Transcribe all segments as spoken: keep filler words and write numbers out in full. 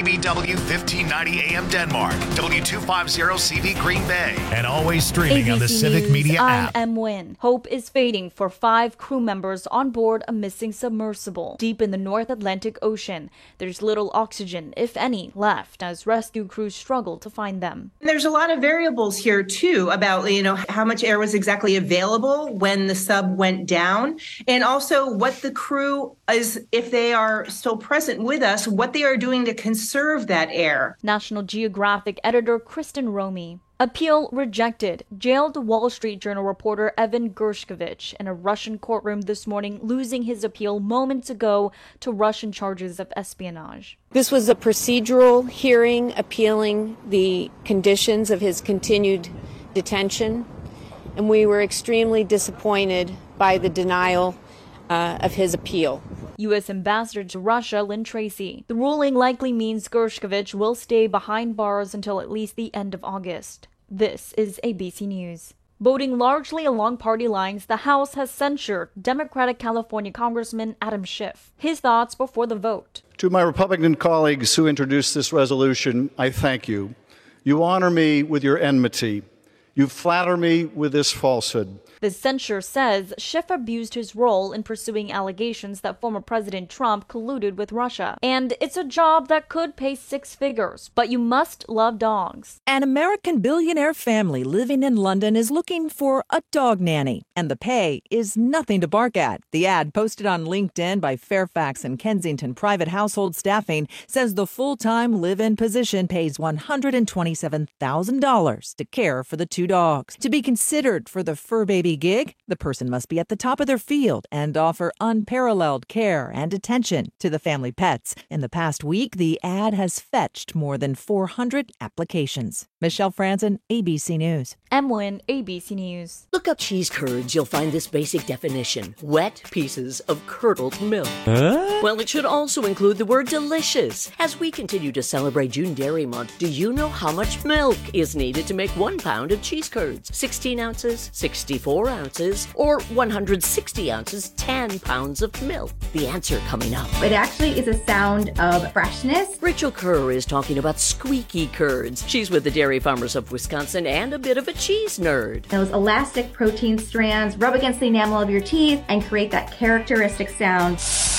B W fifteen ninety A M Denmark, W two fifty C V Green Bay, and always streaming A B C on the Civic News, Media I'm app. M. Wynn. Hope is fading for five crew members on board a missing submersible deep in the North Atlantic Ocean. There's little oxygen, if any, left as rescue crews struggle to find them. There's a lot of variables here, too, about, you know, how much air was exactly available when the sub went down, and also what the crew is, if they are still present with us, what they are doing to conserve that air. National Geographic editor Kristen Romey. Appeal rejected. Jailed Wall Street Journal reporter Evan Gershkovich in a Russian courtroom this morning, losing his appeal moments ago to Russian charges of espionage. This was a procedural hearing appealing the conditions of his continued detention, and we were extremely disappointed by the denial uh, of his appeal. U S Ambassador to Russia, Lynn Tracy. The ruling likely means Gershkovich will stay behind bars until at least the end of August. This is A B C News. Voting largely along party lines, the House has censured Democratic California Congressman Adam Schiff. His thoughts before the vote. To my Republican colleagues who introduced this resolution, I thank you. You honor me with your enmity. You flatter me with this falsehood. The censure says Schiff abused his role in pursuing allegations that former President Trump colluded with Russia. And it's a job that could pay six figures, but you must love dogs. An American billionaire family living in London is looking for a dog nanny, and the pay is nothing to bark at. The ad posted on LinkedIn by Fairfax and Kensington Private Household Staffing says the full-time live-in position pays one hundred twenty-seven thousand dollars to care for the two dogs. To be considered for the fur baby gig, the person must be at the top of their field and offer unparalleled care and attention to the family pets. In the past week, the ad has fetched more than four hundred applications. Michelle Franzen, A B C News. M. Wynn, A B C News. Look up cheese curds, you'll find this basic definition. Wet pieces of curdled milk. Huh? Well, it should also include the word delicious. As we continue to celebrate June Dairy Month, do you know how much milk is needed to make one pound of cheese curds? sixteen ounces, sixty-four ounces, or one hundred sixty ounces, ten pounds of milk? The answer coming up. It actually is a sound of freshness. Rachel Kerr is talking about squeaky curds. She's with the Dairy Farmers of Wisconsin and a bit of a cheese nerd. Those elastic protein strands rub against the enamel of your teeth and create that characteristic sound.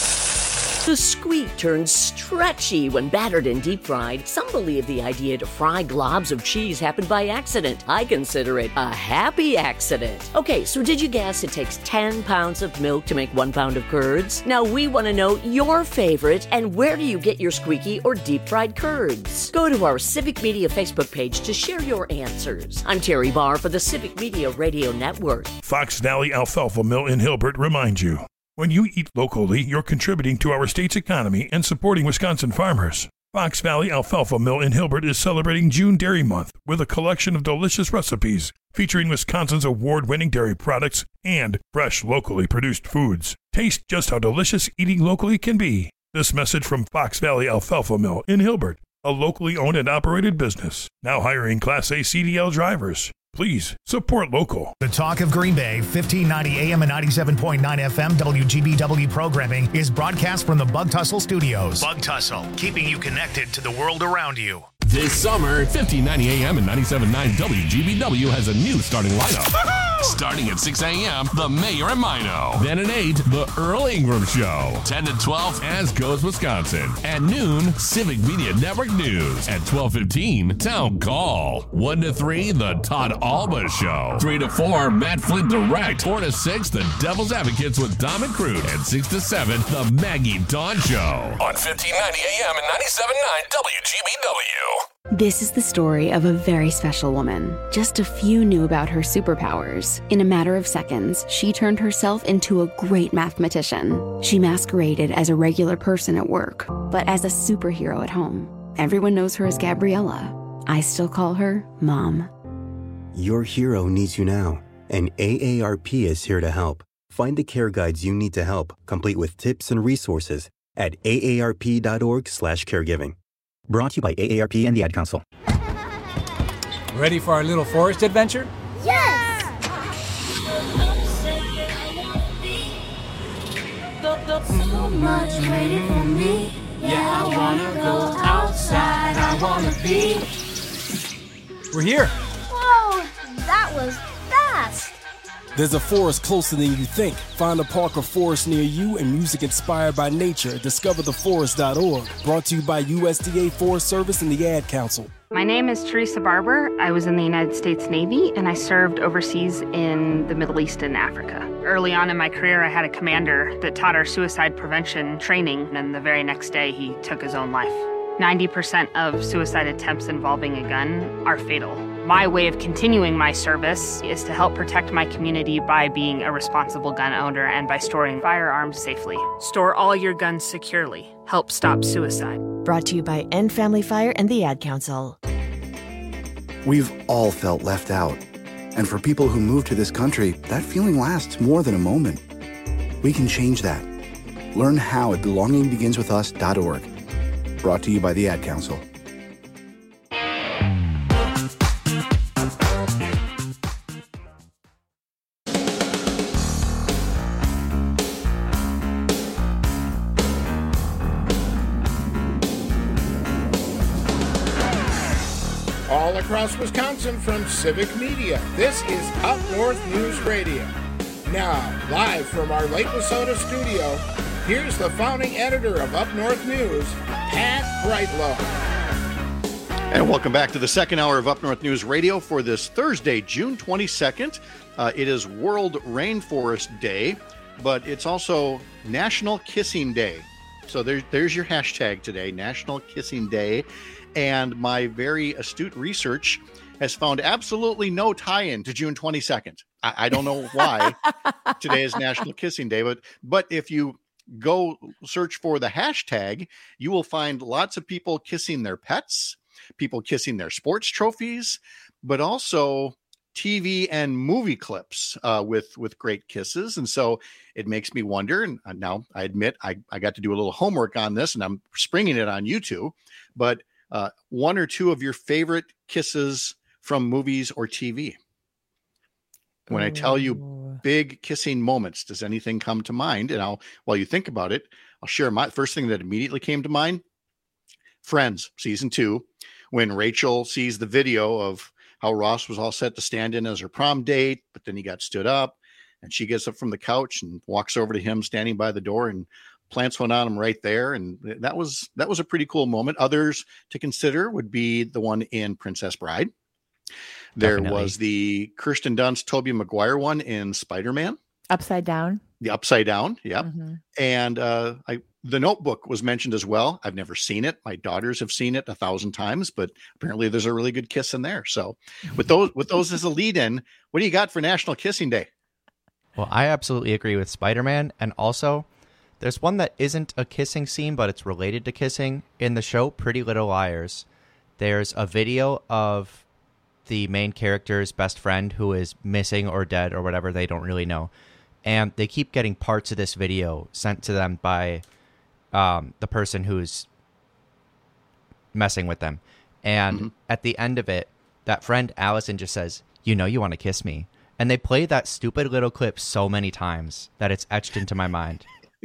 The squeak turns stretchy when battered and deep fried. Some believe the idea to fry globs of cheese happened by accident. I consider it a happy accident. Okay, so did you guess it takes ten pounds of milk to make one pound of curds? Now we want to know your favorite and where do you get your squeaky or deep fried curds? Go to our Civic Media Facebook page to share your answers. I'm Terry Barr for the Civic Media Radio Network. Fox Valley Alfalfa Mill in Hilbert reminds you, when you eat locally, you're contributing to our state's economy and supporting Wisconsin farmers. Fox Valley Alfalfa Mill in Hilbert is celebrating June Dairy Month with a collection of delicious recipes featuring Wisconsin's award-winning dairy products and fresh, locally produced foods. Taste just how delicious eating locally can be. This message from Fox Valley Alfalfa Mill in Hilbert, a locally owned and operated business, now hiring Class A C D L drivers. Please support local. The Talk of Green Bay, fifteen ninety A M and ninety-seven point nine F M W G B W programming is broadcast from the Bug Tussle Studios. Bug Tussle, keeping you connected to the world around you. This summer, fifteen ninety A M and ninety-seven point nine W G B W has a new starting lineup. Starting at six A M, The Mayor and Mino. Then at eight, The Earl Ingram Show. ten to twelve, As Goes Wisconsin. At noon, Civic Media Network News. At twelve fifteen, Town Call. one to three, The Todd Alba Show. three to four, Matt Flint Direct. four to six, The Devil's Advocates with Dom and Crude. And six to seven, The Maggie Dawn Show. On fifteen ninety A M and ninety-seven point nine W G B W. This is the story of a very special woman. Just a few knew about her superpowers. In a matter of seconds, she turned herself into a great mathematician. She masqueraded as a regular person at work, but as a superhero at home. Everyone knows her as Gabriella. I still call her Mom. Your hero needs you now, and A A R P is here to help. Find the care guides you need to help, complete with tips and resources at A A R P dot org slash caregiving. Brought to you by A A R P and the Ad Council. Ready for our little forest adventure? Yes! So much waiting for me. Yeah, I wanna go outside. wanna be. We're here. Whoa, that was fast. There's a forest closer than you think. Find a park or forest near you and music inspired by nature. Discover the forest dot org. Brought to you by U S D A Forest Service and the Ad Council. My name is Teresa Barber. I was in the United States Navy, and I served overseas in the Middle East and Africa. Early on in my career, I had a commander that taught our suicide prevention training, and the very next day, he took his own life. ninety percent of suicide attempts involving a gun are fatal. My way of continuing my service is to help protect my community by being a responsible gun owner and by storing firearms safely. Store all your guns securely. Help stop suicide. Brought to you by End Family Fire and the Ad Council. We've all felt left out. And for people who move to this country, that feeling lasts more than a moment. We can change that. Learn how at belonging begins with us dot org. Brought to you by the Ad Council. All across Wisconsin from Civic Media, this is Up North News Radio. Now, live from our Lake Wissota studio, here's the founding editor of Up North News, Pat Brightlow. And welcome back to the second hour of Up North News Radio for this Thursday, June twenty-second. Uh, it is World Rainforest Day, but it's also National Kissing Day. So there, there's your hashtag today, National Kissing Day. And my very astute research has found absolutely no tie-in to June twenty-second. I, I don't know why today is National Kissing Day, but but if you go search for the hashtag, you will find lots of people kissing their pets, people kissing their sports trophies, but also T V and movie clips uh, with with great kisses. And so it makes me wonder, and now I admit I, I got to do a little homework on this, and I'm springing it on you two, but Uh, one or two of your favorite kisses from movies or T V. When Ooh. I tell you big kissing moments, does anything come to mind? And I'll, while you think about it, I'll share my first thing that immediately came to mind. Friends, season two, when Rachel sees the video of how Ross was all set to stand in as her prom date, but then he got stood up, and she gets up from the couch and walks over to him standing by the door and plants one on him right there. And that was, that was a pretty cool moment. Others to consider would be the one in Princess Bride. There Definitely. was the Kirsten Dunst, Tobey Maguire one in Spider-Man. Upside Down. The Upside Down. Yep. Mm-hmm. And uh, I, The Notebook was mentioned as well. I've never seen it. My daughters have seen it a thousand times, but apparently there's a really good kiss in there. So with those, with those as a lead in, what do you got for National Kissing Day? Well, I absolutely agree with Spider-Man. And also, there's one that isn't a kissing scene, but it's related to kissing. In the show Pretty Little Liars, there's a video of the main character's best friend who is missing or dead or whatever, they don't really know. And they keep getting parts of this video sent to them by um, the person who's messing with them. And mm-hmm. at the end of it, that friend Allison just says, "You know you want to kiss me." And they play that stupid little clip so many times that it's etched into my mind.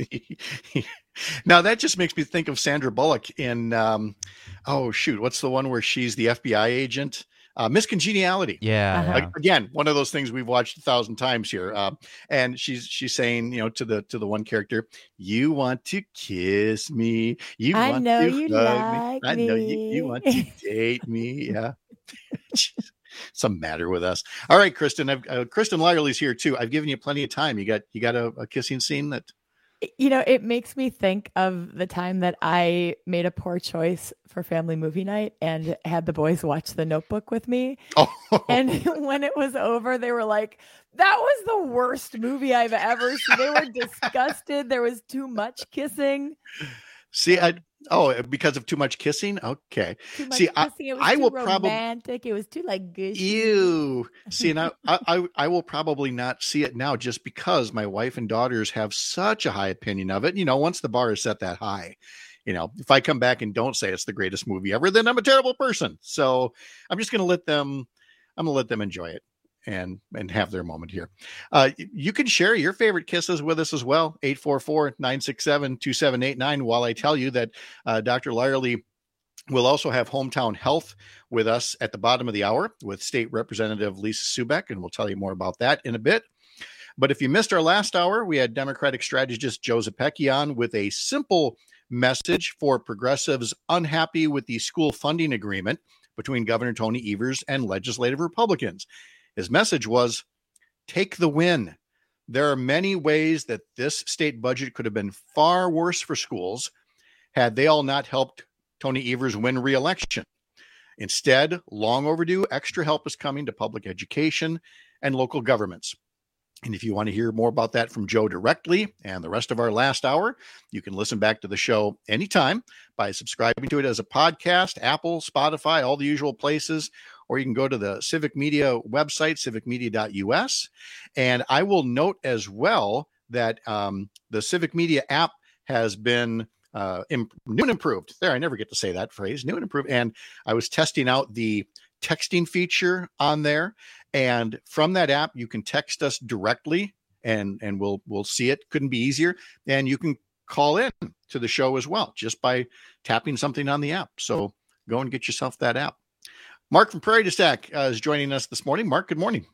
Now that just makes me think of Sandra Bullock in um oh shoot what's the one where she's the F B I agent, uh Miss Congeniality. Yeah, uh-huh. yeah. Again, one of those things we've watched a thousand times here, uh, and she's she's saying, you know, to the to the one character, "You want to kiss me, you I want know to you hug like me. I me. know you, you want to date me." Yeah. Some matter with us. All right, Kristen. I've, uh, Kristen Lyerly's here too. I've given you plenty of time. You got you got a, a kissing scene that. You know, it makes me think of the time that I made a poor choice for family movie night and had the boys watch The Notebook with me. Oh. And when it was over, they were like, "That was the worst movie I've ever seen." They were disgusted. There was too much kissing. See, I oh, because of too much kissing. Okay. Too much See, kissing. It was I, I too will romantic. probably. It was too like gushy. Ew. See, now I, I I will probably not see it now just because my wife and daughters have such a high opinion of it. You know, once the bar is set that high, you know, if I come back and don't say it's the greatest movie ever, then I'm a terrible person. So I'm just going to let them. I'm going to let them enjoy it. And and have their moment here. Uh, you can share your favorite kisses with us as well. eight four four, nine six seven, two seven eight nine. While I tell you that uh, Doctor Lyerly We'll also have Hometown Health with us at the bottom of the hour with State Representative Lisa Subeck, and we'll tell you more about that in a bit. But if you missed our last hour, we had Democratic strategist Joe Zepecki on with a simple message for progressives unhappy with the school funding agreement between Governor Tony Evers and legislative Republicans. His message was, take the win. There are many ways that this state budget could have been far worse for schools had they all not helped Tony Evers win re-election. Instead, long overdue extra help is coming to public education and local governments. And if you want to hear more about that from Joe directly and the rest of our last hour, you can listen back to the show anytime by subscribing to it as a podcast, Apple, Spotify, all the usual places, or you can go to the Civic Media website, civic media dot u s. And I will note as well that um, the Civic Media app has been uh, imp- new and improved. There, I never get to say that phrase, new and improved. And I was testing out the texting feature on there. And from that app, you can text us directly and, and we'll, we'll see it. Couldn't be easier. And you can call in to the show as well, just by tapping something on the app. So go and get yourself that app. Mark from Prairie du Stack uh, is joining us this morning. Mark, good morning.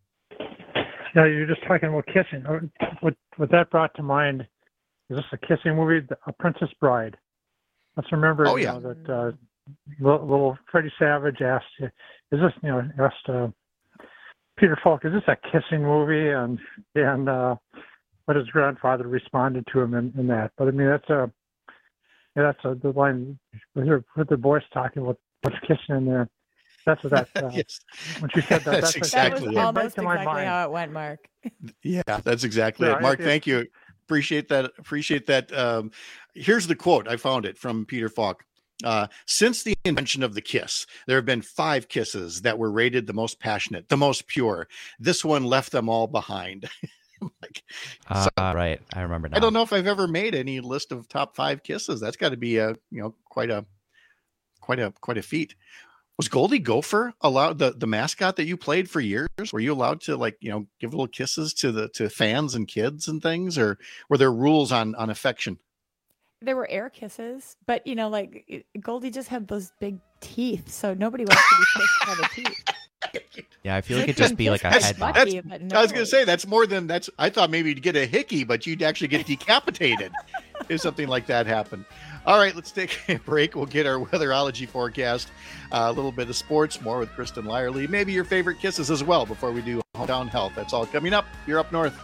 Yeah, you're just talking about kissing. What, what that brought to mind, is this a kissing movie? A Princess Bride. Let's remember oh, yeah. you know, that uh, little, little Freddie Savage asked, is this, you know, asked uh, Peter Falk, is this a kissing movie? And and uh, what his grandfather responded to him in, in that. But I mean, that's a, yeah, that's a, the line with, with the voice talking about what's kissing in there. That's what that, uh, yes. when she said that, that's, that's exactly that was it. almost right exactly how it went, Mark. Yeah, that's exactly yeah, it. Mark, it, thank you. Appreciate that. Appreciate that. Um, here's the quote. I found it from Peter Falk. Uh, since the invention of the kiss, there have been five kisses that were rated the most passionate, the most pure. This one left them all behind. like, uh, so, right. I remember now. I don't know if I've ever made any list of top five kisses. That's got to be a, you know, quite a, quite a, quite a feat. Was Goldie Gopher allowed, the, the mascot that you played for years? Were you allowed to, like, you know, give little kisses to the to fans and kids and things, or were there rules on on affection? There were air kisses, but you know, like Goldie just had those big teeth, so nobody wants to be kissed by the teeth. Yeah, I feel like it'd just be like a that's, head. That's, no. I was going to say that's more than that's. I thought maybe you'd get a hickey, but you'd actually get decapitated if something like that happened. All right, let's take a break. We'll get our weatherology forecast, uh, a little bit of sports, more with Kristen Lyerly, maybe your favorite kisses as well before we do Hometown Health. That's all coming up. You're Up North.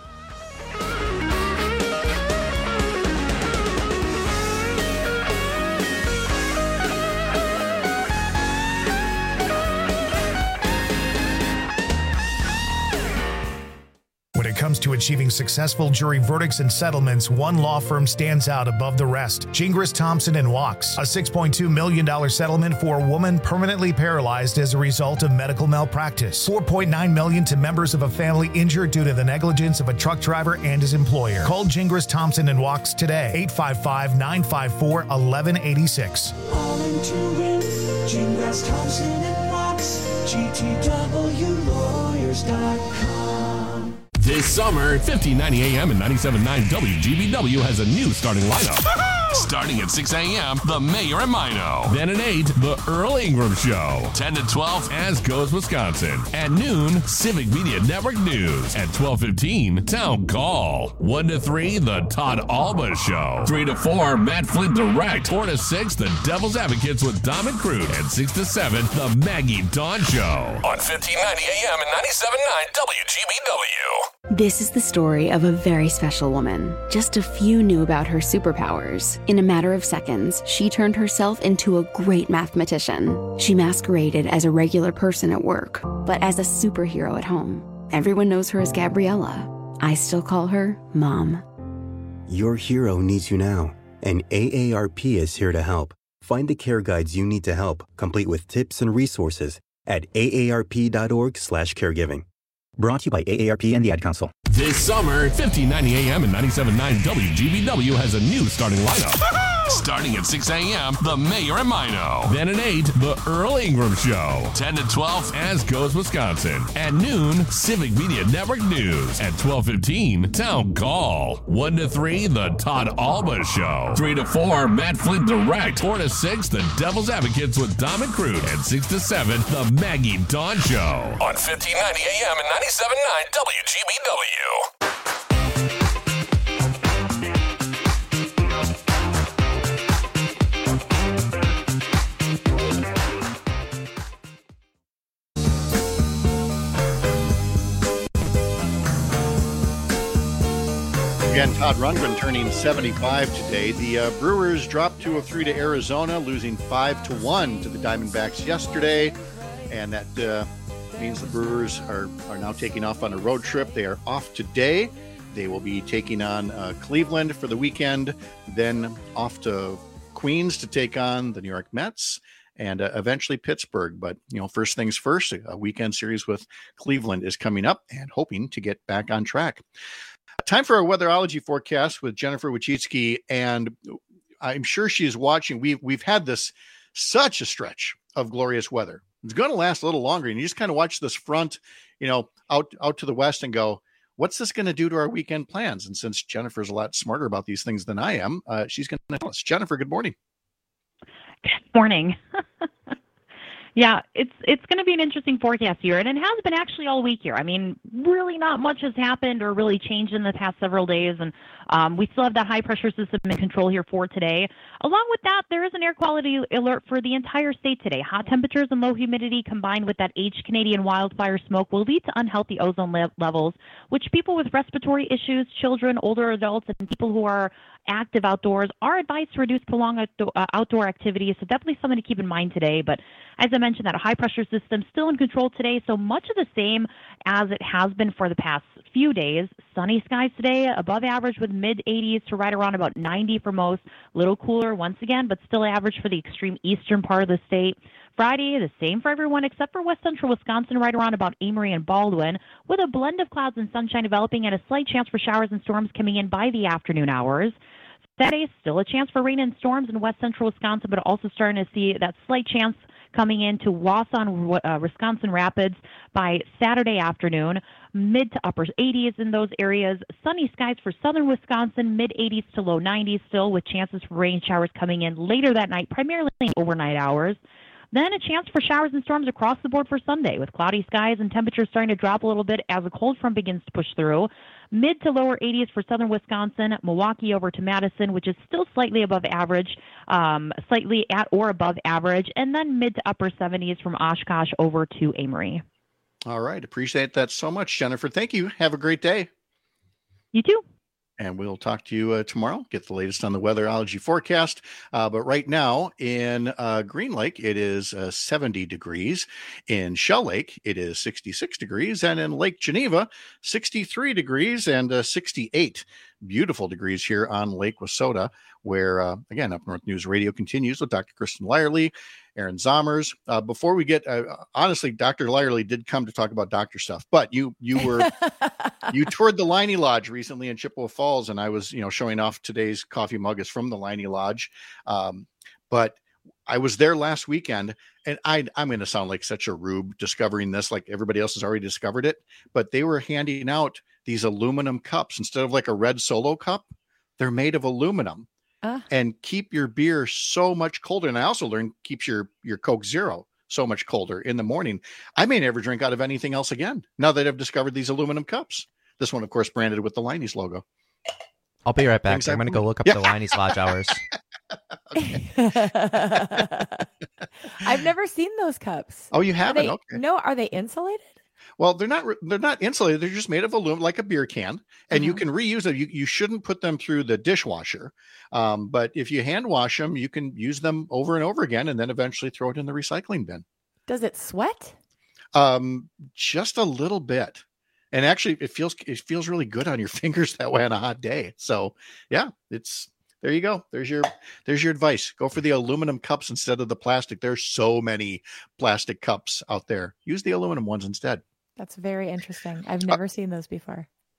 When it comes to achieving successful jury verdicts and settlements, one law firm stands out above the rest. Gingras, Thompson and Wachs, a six point two million dollars settlement for a woman permanently paralyzed as a result of medical malpractice. four point nine million dollars to members of a family injured due to the negligence of a truck driver and his employer. Call Gingras, Thompson and Wachs today, eight five five, nine five four, one one eight six. All into it, Gingras, Thompson and Wachs, G T W lawyers dot com. This summer, fifteen ninety A M and ninety-seven point nine W G B W has a new starting lineup. Starting at six A M, The Mayor and Mino. Then at eight, The Earl Ingram Show. ten to twelve, As Goes Wisconsin. At noon, Civic Media Network News. At twelve fifteen, Town Call. one to three, The Todd Alba Show. three to four, Matt Flint Direct. four to six, The Devil's Advocates with Dom and Crude. And six to seven, The Maggie Dawn Show. On fifteen ninety A M and ninety-seven point nine W G B W. This is the story of a very special woman. Just a few knew about her superpowers. In a matter of seconds, she turned herself into a great mathematician. She masqueraded as a regular person at work, but as a superhero at home. Everyone knows her as Gabriella. I still call her Mom. Your hero needs you now, and A A R P is here to help. Find the care guides you need to help, complete with tips and resources at A A R P dot org slash caregiving. Brought to you by A A R P and the Ad Council. This summer, fifteen ninety A M and ninety-seven point nine W G B W has a new starting lineup. Starting at six a.m., The Mayor and Mino. Then at eight, The Earl Ingram Show. ten to twelve, As Goes Wisconsin. At noon, Civic Media Network News. At twelve fifteen, Town Call. one to three, The Todd Alba Show. three to four, Matt Flint Direct. four to six, The Devil's Advocates with Dom and Crude. And six to seven, The Maggie Dawn Show. On fifteen ninety A M and ninety-seven point nine W G B W. Again, Todd Rundgren turning seventy-five today. The uh, Brewers dropped two of three to Arizona, losing five to one to the Diamondbacks yesterday. And that uh, means the Brewers are, are now taking off on a road trip. They are off today. They will be taking on uh, Cleveland for the weekend, then off to Queens to take on the New York Mets, and uh, eventually Pittsburgh. But, you know, first things first, a weekend series with Cleveland is coming up and hoping to get back on track. Time for our weatherology forecast with Jennifer Wachitsky, and I'm sure she's watching. We've, we've had this such a stretch of glorious weather. It's going to last a little longer, and you just kind of watch this front, you know, out, out to the west and go, what's this going to do to our weekend plans? And since Jennifer's a lot smarter about these things than I am, uh, she's going to tell us. Jennifer, good morning. Good morning. Yeah, it's it's going to be an interesting forecast here, and it has been actually all week here. I mean, really not much has happened or really changed in the past several days, and um, we still have that high-pressure system in control here for today. Along with that, there is an air quality alert for the entire state today. Hot temperatures and low humidity combined with that aged Canadian wildfire smoke will lead to unhealthy ozone le- levels, which people with respiratory issues, children, older adults, and people who are active outdoors are advised to reduce prolonged outdo- uh, outdoor activities. So definitely something to keep in mind today. But as I mentioned, that high pressure system still in control today. So much of the same as it has been for the past few days. Sunny skies today, above average with mid eighties to right around about ninety for most. Little cooler once again, but still average for the extreme eastern part of the state. Friday, the same for everyone except for west central Wisconsin, right around about Amory and Baldwin, with a blend of clouds and sunshine developing and a slight chance for showers and storms coming in by the afternoon hours. Saturday, still a chance for rain and storms in west central Wisconsin, but also starting to see that slight chance coming into Wausau, uh, Wisconsin Rapids by Saturday afternoon. Mid to upper eighties in those areas. Sunny skies for southern Wisconsin, mid eighties to low nineties still, with chances for rain showers coming in later that night, primarily in overnight hours. Then a chance for showers and storms across the board for Sunday, with cloudy skies and temperatures starting to drop a little bit as a cold front begins to push through. Mid to lower eighties for southern Wisconsin, Milwaukee over to Madison, which is still slightly above average, um, slightly at or above average, and then mid to upper seventies from Oshkosh over to Amory. All right. Appreciate that so much, Jennifer. Thank you. Have a great day. You too. And we'll talk to you uh, tomorrow, get the latest on the weatherology forecast. Uh, but right now in uh, Green Lake, it is uh, seventy degrees. In Shell Lake, it is sixty-six degrees. And in Lake Geneva, sixty-three degrees and uh, sixty-eight beautiful degrees here on Lake Wissota, where, uh, again, Up North News Radio continues with Doctor Kristen Lyerly, Aaron Zommers. Uh, before we get, uh, honestly, Doctor Lyerly did come to talk about doctor stuff, but you you were you toured the Liney Lodge recently in Chippewa Falls, and I was, you know, showing off today's coffee mug is from the Liney Lodge. Um, but I was there last weekend, and I, I'm going to sound like such a rube discovering this, like everybody else has already discovered it, but they were handing out these aluminum cups instead of like a red Solo cup. They're made of aluminum. Uh. And keep your beer so much colder. And I also learned keeps your, your Coke Zero so much colder in the morning. I may never drink out of anything else again now that I've discovered these aluminum cups. This one, of course, branded with the Liney's logo. I'll be right back. Things I'm going to go look up yeah. the Liney's Lodge hours. I've never seen those cups. Oh, you haven't? They, okay. No, are they insulated? Well, they're not. They're not insulated. They're just made of aluminum, like a beer can, and mm-hmm. you can reuse them. You you shouldn't put them through the dishwasher, um, but if you hand wash them, you can use them over and over again, and then eventually throw it in the recycling bin. Does it sweat? Um, just a little bit, and actually, it feels it feels really good on your fingers that way on a hot day. So, yeah, it's there. You go. There's your there's your advice. Go for the aluminum cups instead of the plastic. There's so many plastic cups out there. Use the aluminum ones instead. That's very interesting. I've never uh, seen those before.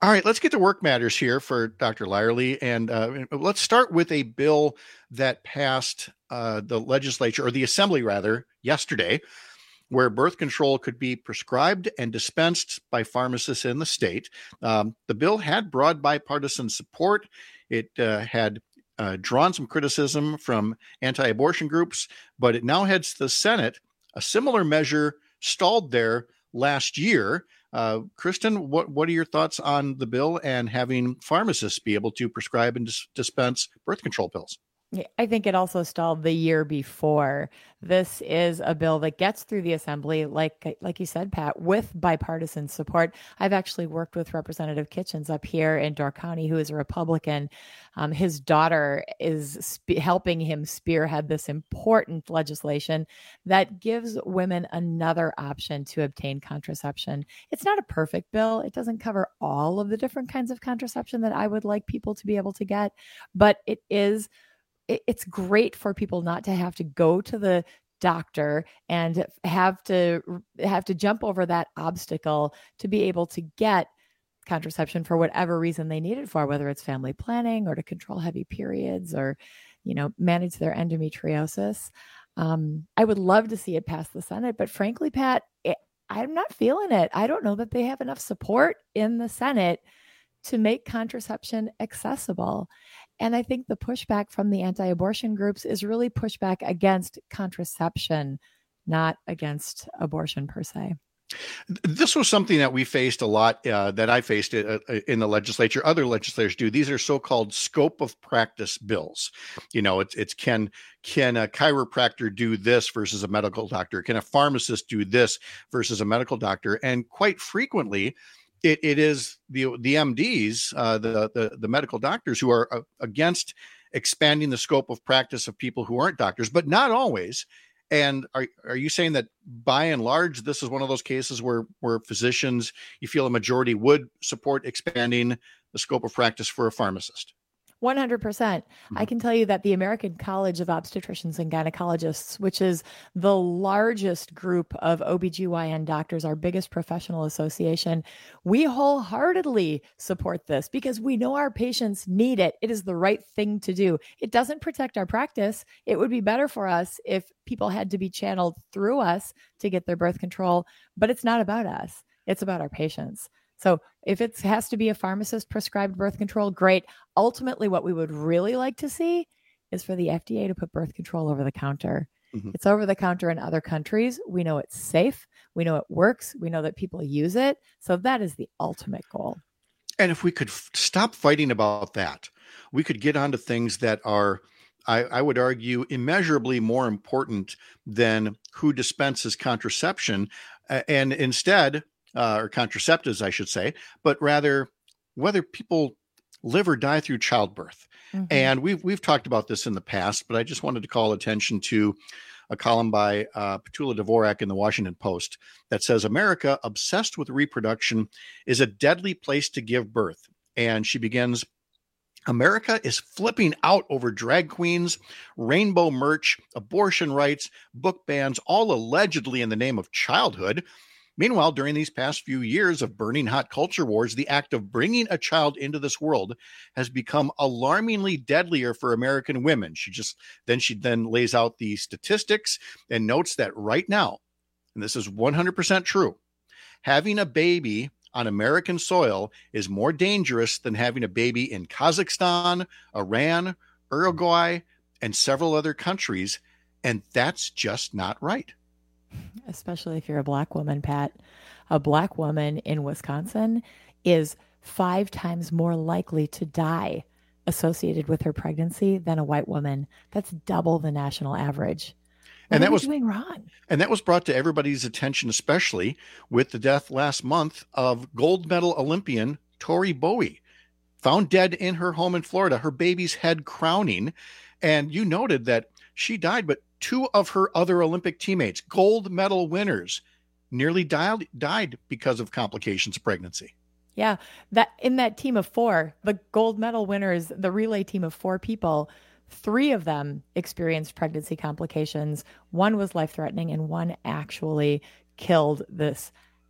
All right, let's get to work matters here for Doctor Lyerly. And uh, let's start with a bill that passed uh, the legislature, or the assembly rather, yesterday, where birth control could be prescribed and dispensed by pharmacists in the state. Um, the bill had broad bipartisan support. It uh, had uh, drawn some criticism from anti-abortion groups, but it now heads to the Senate. A similar measure stalled there last year. Uh, Kristen, what, what are your thoughts on the bill and having pharmacists be able to prescribe and dis- dispense birth control pills? I think it also stalled the year before. This is a bill that gets through the assembly, like like you said, Pat, with bipartisan support. I've actually worked with Representative Kitchens up here in Door County, who is a Republican. Um, his daughter is spe- helping him spearhead this important legislation that gives women another option to obtain contraception. It's not a perfect bill. It doesn't cover all of the different kinds of contraception that I would like people to be able to get, but it is it's great for people not to have to go to the doctor and have to have to jump over that obstacle to be able to get contraception for whatever reason they need it for, whether it's family planning or to control heavy periods or, you know, manage their endometriosis. Um, I would love to see it pass the Senate, but frankly, Pat, it, I'm not feeling it. I don't know that they have enough support in the Senate to make contraception accessible. And I think the pushback from the anti-abortion groups is really pushback against contraception, not against abortion per se. This was something that we faced a lot, uh, that I faced uh, in the legislature. Other legislators do. These are so-called scope of practice bills. You know, it's it's can can a chiropractor do this versus a medical doctor? Can a pharmacist do this versus a medical doctor? And quite frequently, It, it is the the M Ds, uh, the, the the medical doctors, who are uh, against expanding the scope of practice of people who aren't doctors, but not always. And are are you saying that by and large, this is one of those cases where where physicians, you feel a majority would support expanding the scope of practice for a pharmacist? one hundred percent. Mm-hmm. I can tell you that the American College of Obstetricians and Gynecologists, which is the largest group of O B G Y N doctors, our biggest professional association, we wholeheartedly support this because we know our patients need it. It is the right thing to do. It doesn't protect our practice. It would be better for us if people had to be channeled through us to get their birth control, but it's not about us. It's about our patients. So if it has to be a pharmacist prescribed birth control, great. Ultimately, what we would really like to see is for the F D A to put birth control over the counter. Mm-hmm. It's over the counter in other countries. We know it's safe. We know it works. We know that people use it. So that is the ultimate goal. And if we could f- stop fighting about that, we could get onto things that are, I, I would argue, immeasurably more important than who dispenses contraception. Uh, and instead, Uh, or contraceptives, I should say, but rather whether people live or die through childbirth. Mm-hmm. And we've we've talked about this in the past, but I just wanted to call attention to a column by uh, Petula Dvorak in the Washington Post that says America, obsessed with reproduction, is a deadly place to give birth. And she begins, America is flipping out over drag queens, rainbow merch, abortion rights, book bans, all allegedly in the name of childhood. Meanwhile, during these past few years of burning hot culture wars, the act of bringing a child into this world has become alarmingly deadlier for American women. She just then she then lays out the statistics and notes that right now, and this is one hundred percent true, having a baby on American soil is more dangerous than having a baby in Kazakhstan, Iran, Uruguay, and several other countries. And that's just not right. Especially if you're a black woman, Pat. A black woman in Wisconsin is five times more likely to die associated with her pregnancy than a white woman. That's double the national average. What and that are we was doing wrong. And that was brought to everybody's attention, especially with the death last month of gold medal Olympian Tori Bowie, found dead in her home in Florida, her baby's head crowning. And you noted that she died, but two of her other Olympic teammates, gold medal winners, nearly died, died because of complications of pregnancy. Yeah, that in that team of four, the gold medal winners, the relay team of four people, three of them experienced pregnancy complications. One was life-threatening and one actually killed this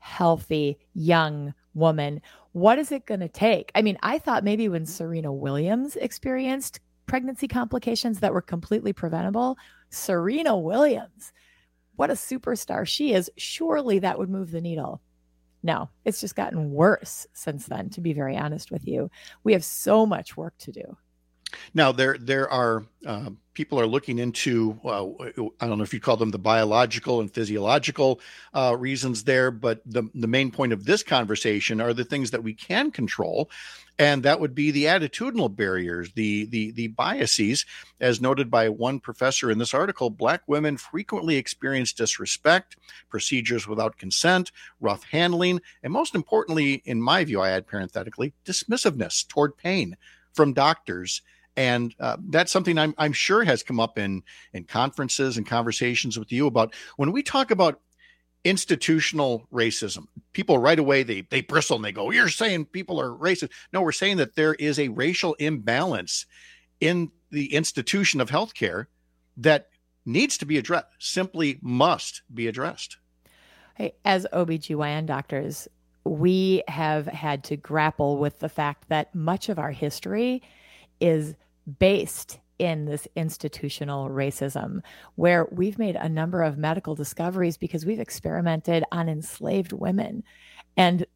healthy, young woman. What is it going to take? I mean, I thought maybe when Serena Williams experienced pregnancy complications that were completely preventable, Serena Williams, what a superstar she is, surely that would move the needle. No, it's just gotten worse since then, to be very honest with you. We have so much work to do. Now, there there are uh, people are looking into, uh, I don't know if you call them the biological and physiological uh, reasons there, but the, the main point of this conversation are the things that we can control. And that would be the attitudinal barriers, the, the, the biases. As noted by one professor in this article, Black women frequently experience disrespect, procedures without consent, rough handling, and most importantly, in my view, I add parenthetically, dismissiveness toward pain from doctors. And uh, that's something I'm, I'm sure has come up in, in conferences and conversations with you about when we talk about institutional racism. People right away, they they bristle and they go, you're saying people are racist. No, we're saying that there is a racial imbalance in the institution of healthcare that needs to be addressed, simply must be addressed. Hey, as O B G Y N doctors, we have had to grapple with the fact that much of our history is based in this institutional racism, where we've made a number of medical discoveries because we've experimented on enslaved women. And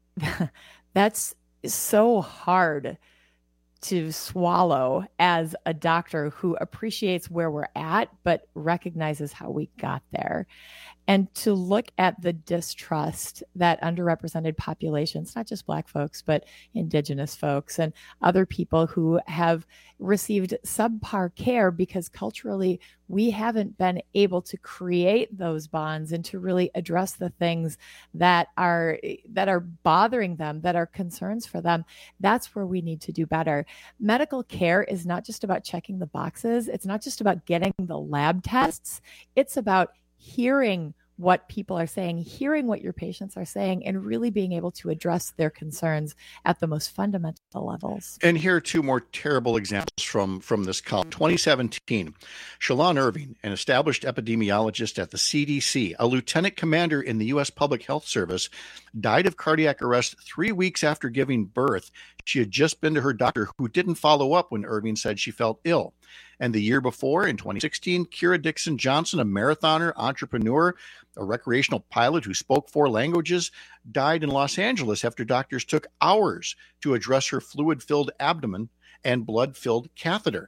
that's so hard to swallow as a doctor who appreciates where we're at, but recognizes how we got there. And to look at the distrust that underrepresented populations, not just Black folks, but Indigenous folks and other people who have received subpar care because culturally we haven't been able to create those bonds and to really address the things that are that are bothering them, that are concerns for them. That's where we need to do better. Medical care is not just about checking the boxes. It's not just about getting the lab tests. It's about hearing what people are saying, hearing what your patients are saying, and really being able to address their concerns at the most fundamental levels. And here are two more terrible examples from, from this column. twenty seventeen, Shalon Irving, an established epidemiologist at the C D C, a lieutenant commander in the U S Public Health Service, died of cardiac arrest three weeks after giving birth. She had just been to her doctor, who didn't follow up when Irving said she felt ill. And the year before, in twenty sixteen, Kira Dixon Johnson, a marathoner, entrepreneur, a recreational pilot who spoke four languages, died in Los Angeles after doctors took hours to address her fluid-filled abdomen and blood-filled catheter.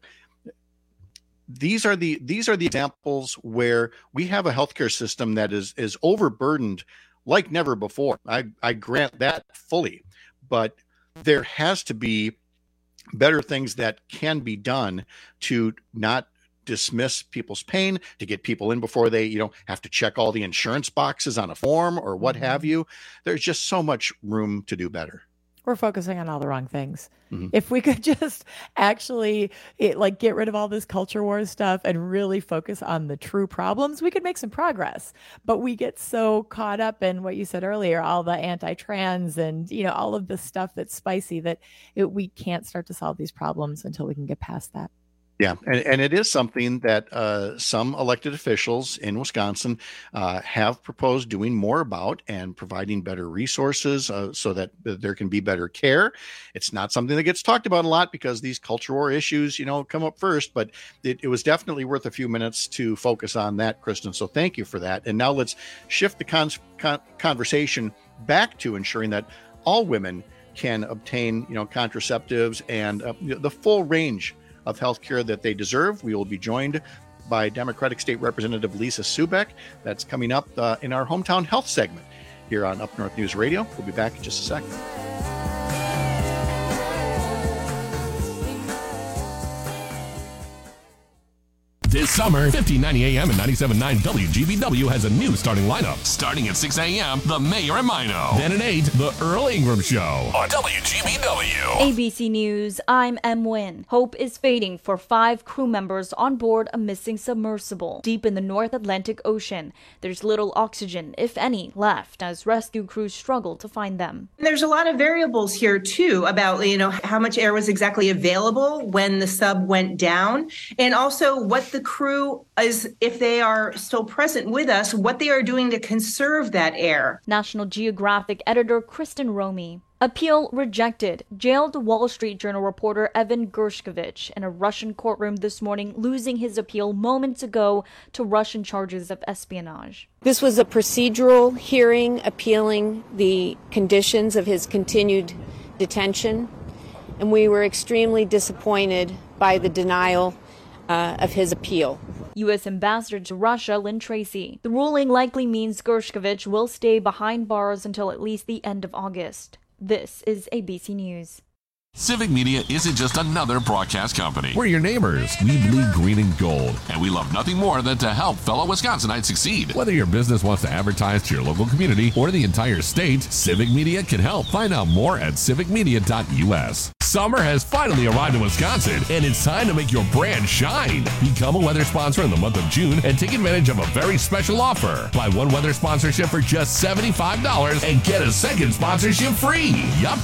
These are the these are the examples where we have a healthcare system that is is overburdened like never before. I, I grant that fully, but there has to be better things that can be done to not dismiss people's pain, to get people in before they, you know, have to check all the insurance boxes on a form or what have you. There's just so much room to do better. We're focusing on all the wrong things. Mm-hmm. If we could just actually it, like get rid of all this culture wars stuff and really focus on the true problems, we could make some progress. But we get so caught up in what you said earlier, all the anti-trans and, you know, all of the stuff that's spicy that it, we can't start to solve these problems until we can get past that. Yeah, and, and it is something that uh, some elected officials in Wisconsin uh, have proposed doing more about and providing better resources uh, so that there can be better care. It's not something that gets talked about a lot because these culture war issues, you know, come up first, but it, it was definitely worth a few minutes to focus on that, Kristen. So thank you for that. And now let's shift the con- con- conversation back to ensuring that all women can obtain, you know, contraceptives and uh, the full range of healthcare that they deserve. We will be joined by Democratic State Representative Lisa Subeck. That's coming up uh, in our hometown health segment here on Up North News Radio. We'll be back in just a second. This summer, fifteen ninety A M and ninety-seven point nine W G B W has a new starting lineup. Starting at six A M, The Mayor and Mino. Then at eight, The Earl Ingram Show. On W G B W. A B C News, I'm Em Wynn. Hope is fading for five crew members on board a missing submersible deep in the North Atlantic Ocean. There's little oxygen, if any, left as rescue crews struggle to find them. There's a lot of variables here, too, about, you know, how much air was exactly available when the sub went down, and also what the crew is, if they are still present with us, what they are doing to conserve that air. National Geographic editor Kristen Romy. Appeal rejected. Jailed Wall Street Journal reporter Evan Gershkovich in a Russian courtroom this morning, losing his appeal moments ago to Russian charges of espionage. This was a procedural hearing appealing the conditions of his continued detention, and we were extremely disappointed by the denial uh, of his appeal. U S Ambassador to Russia, Lynn Tracy. The ruling likely means Gershkovich will stay behind bars until at least the end of August. This is A B C News. Civic Media isn't just another broadcast company. We're your neighbors. We bleed green and gold. And we love nothing more than to help fellow Wisconsinites succeed. Whether your business wants to advertise to your local community or the entire state, Civic Media can help. Find out more at civic media dot U S. Summer has finally arrived in Wisconsin, and it's time to make your brand shine. Become a weather sponsor in the month of June and take advantage of a very special offer. Buy one weather sponsorship for just seventy-five dollars and get a second sponsorship free. Yup,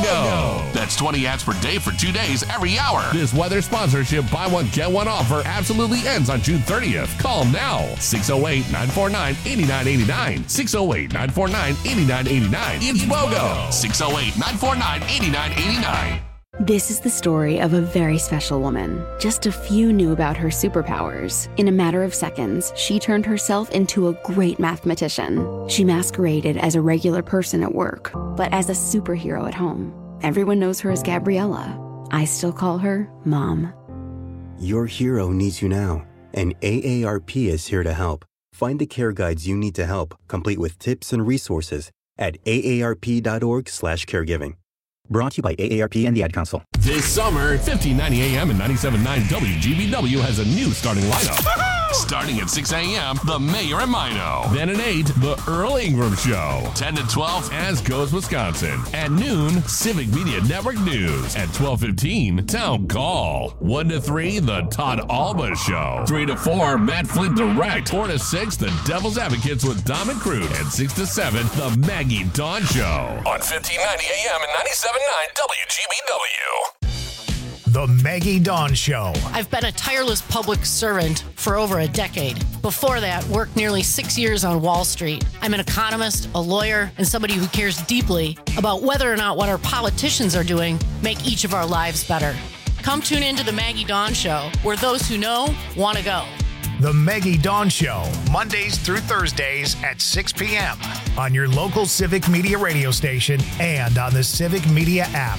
BOGO. That's twenty ads per day for two days every hour. This weather sponsorship buy one, get one offer absolutely ends on June thirtieth. Call now. six oh eight, nine four nine, eight nine eight nine. six oh eight, nine four nine, eight nine eight nine. It's BOGO. six oh eight, nine four nine, eight nine eight nine. This is the story of a very special woman. Just a few knew about her superpowers. In a matter of seconds, she turned herself into a great mathematician. She masqueraded as a regular person at work, but as a superhero at home. Everyone knows her as Gabriella. I still call her Mom. Your hero needs you now, and A A R P is here to help. Find the care guides you need to help, complete with tips and resources at A A R P dot org slash caregiving. Brought to you by A A R P and the Ad Council. This summer, fifteen ninety A M and ninety-seven point nine W G B W has a new starting lineup. Starting at six A M, The Mayor and Mino. Then at eight, The Earl Ingram Show. ten to twelve, As Goes Wisconsin. At noon, Civic Media Network News. At twelve fifteen, Town Call. one to three, The Todd Alba Show. three to four, Matt Flint Direct. four to six, The Devil's Advocates with Dom and Crute. And six to seven, The Maggie Dawn Show. On fifteen ninety A M and ninety-seven point nine W G B W. The Maggie Dawn Show. I've been a tireless public servant for over a decade. Before that, worked nearly six years on Wall Street. I'm an economist, a lawyer, and somebody who cares deeply about whether or not what our politicians are doing make each of our lives better. Come tune into the Maggie Dawn Show, where those who know want to go. The Maggie Dawn Show, Mondays through Thursdays at six p.m. on your local Civic Media radio station and on the Civic Media app.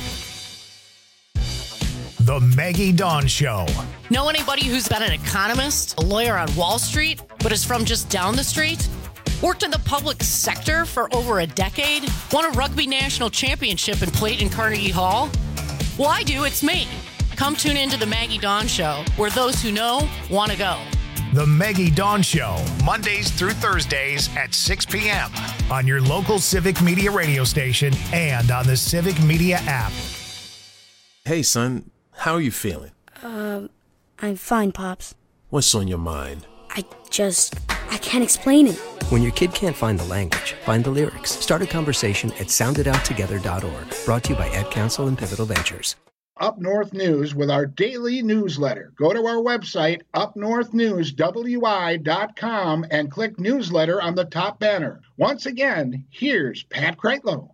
The Maggie Dawn Show. Know anybody who's been an economist, a lawyer on Wall Street, but is from just down the street? Worked in the public sector for over a decade? Won a rugby national championship and played in Carnegie Hall? Well, I do. It's me. Come tune into the Maggie Dawn Show, where those who know want to go. The Maggie Dawn Show, Mondays through Thursdays at six p.m. on your local Civic Media radio station and on the Civic Media app. Hey, son, how are you feeling? Um, I'm fine, Pops. What's on your mind? I just, I can't explain it. When your kid can't find the language, find the lyrics. Start a conversation at sound it out together dot org. Brought to you by Ad Council and Pivotal Ventures. Up North News with our daily newsletter. Go to our website, up north news w i dot com, and click newsletter on the top banner. Once again, here's Pat Kreitlow.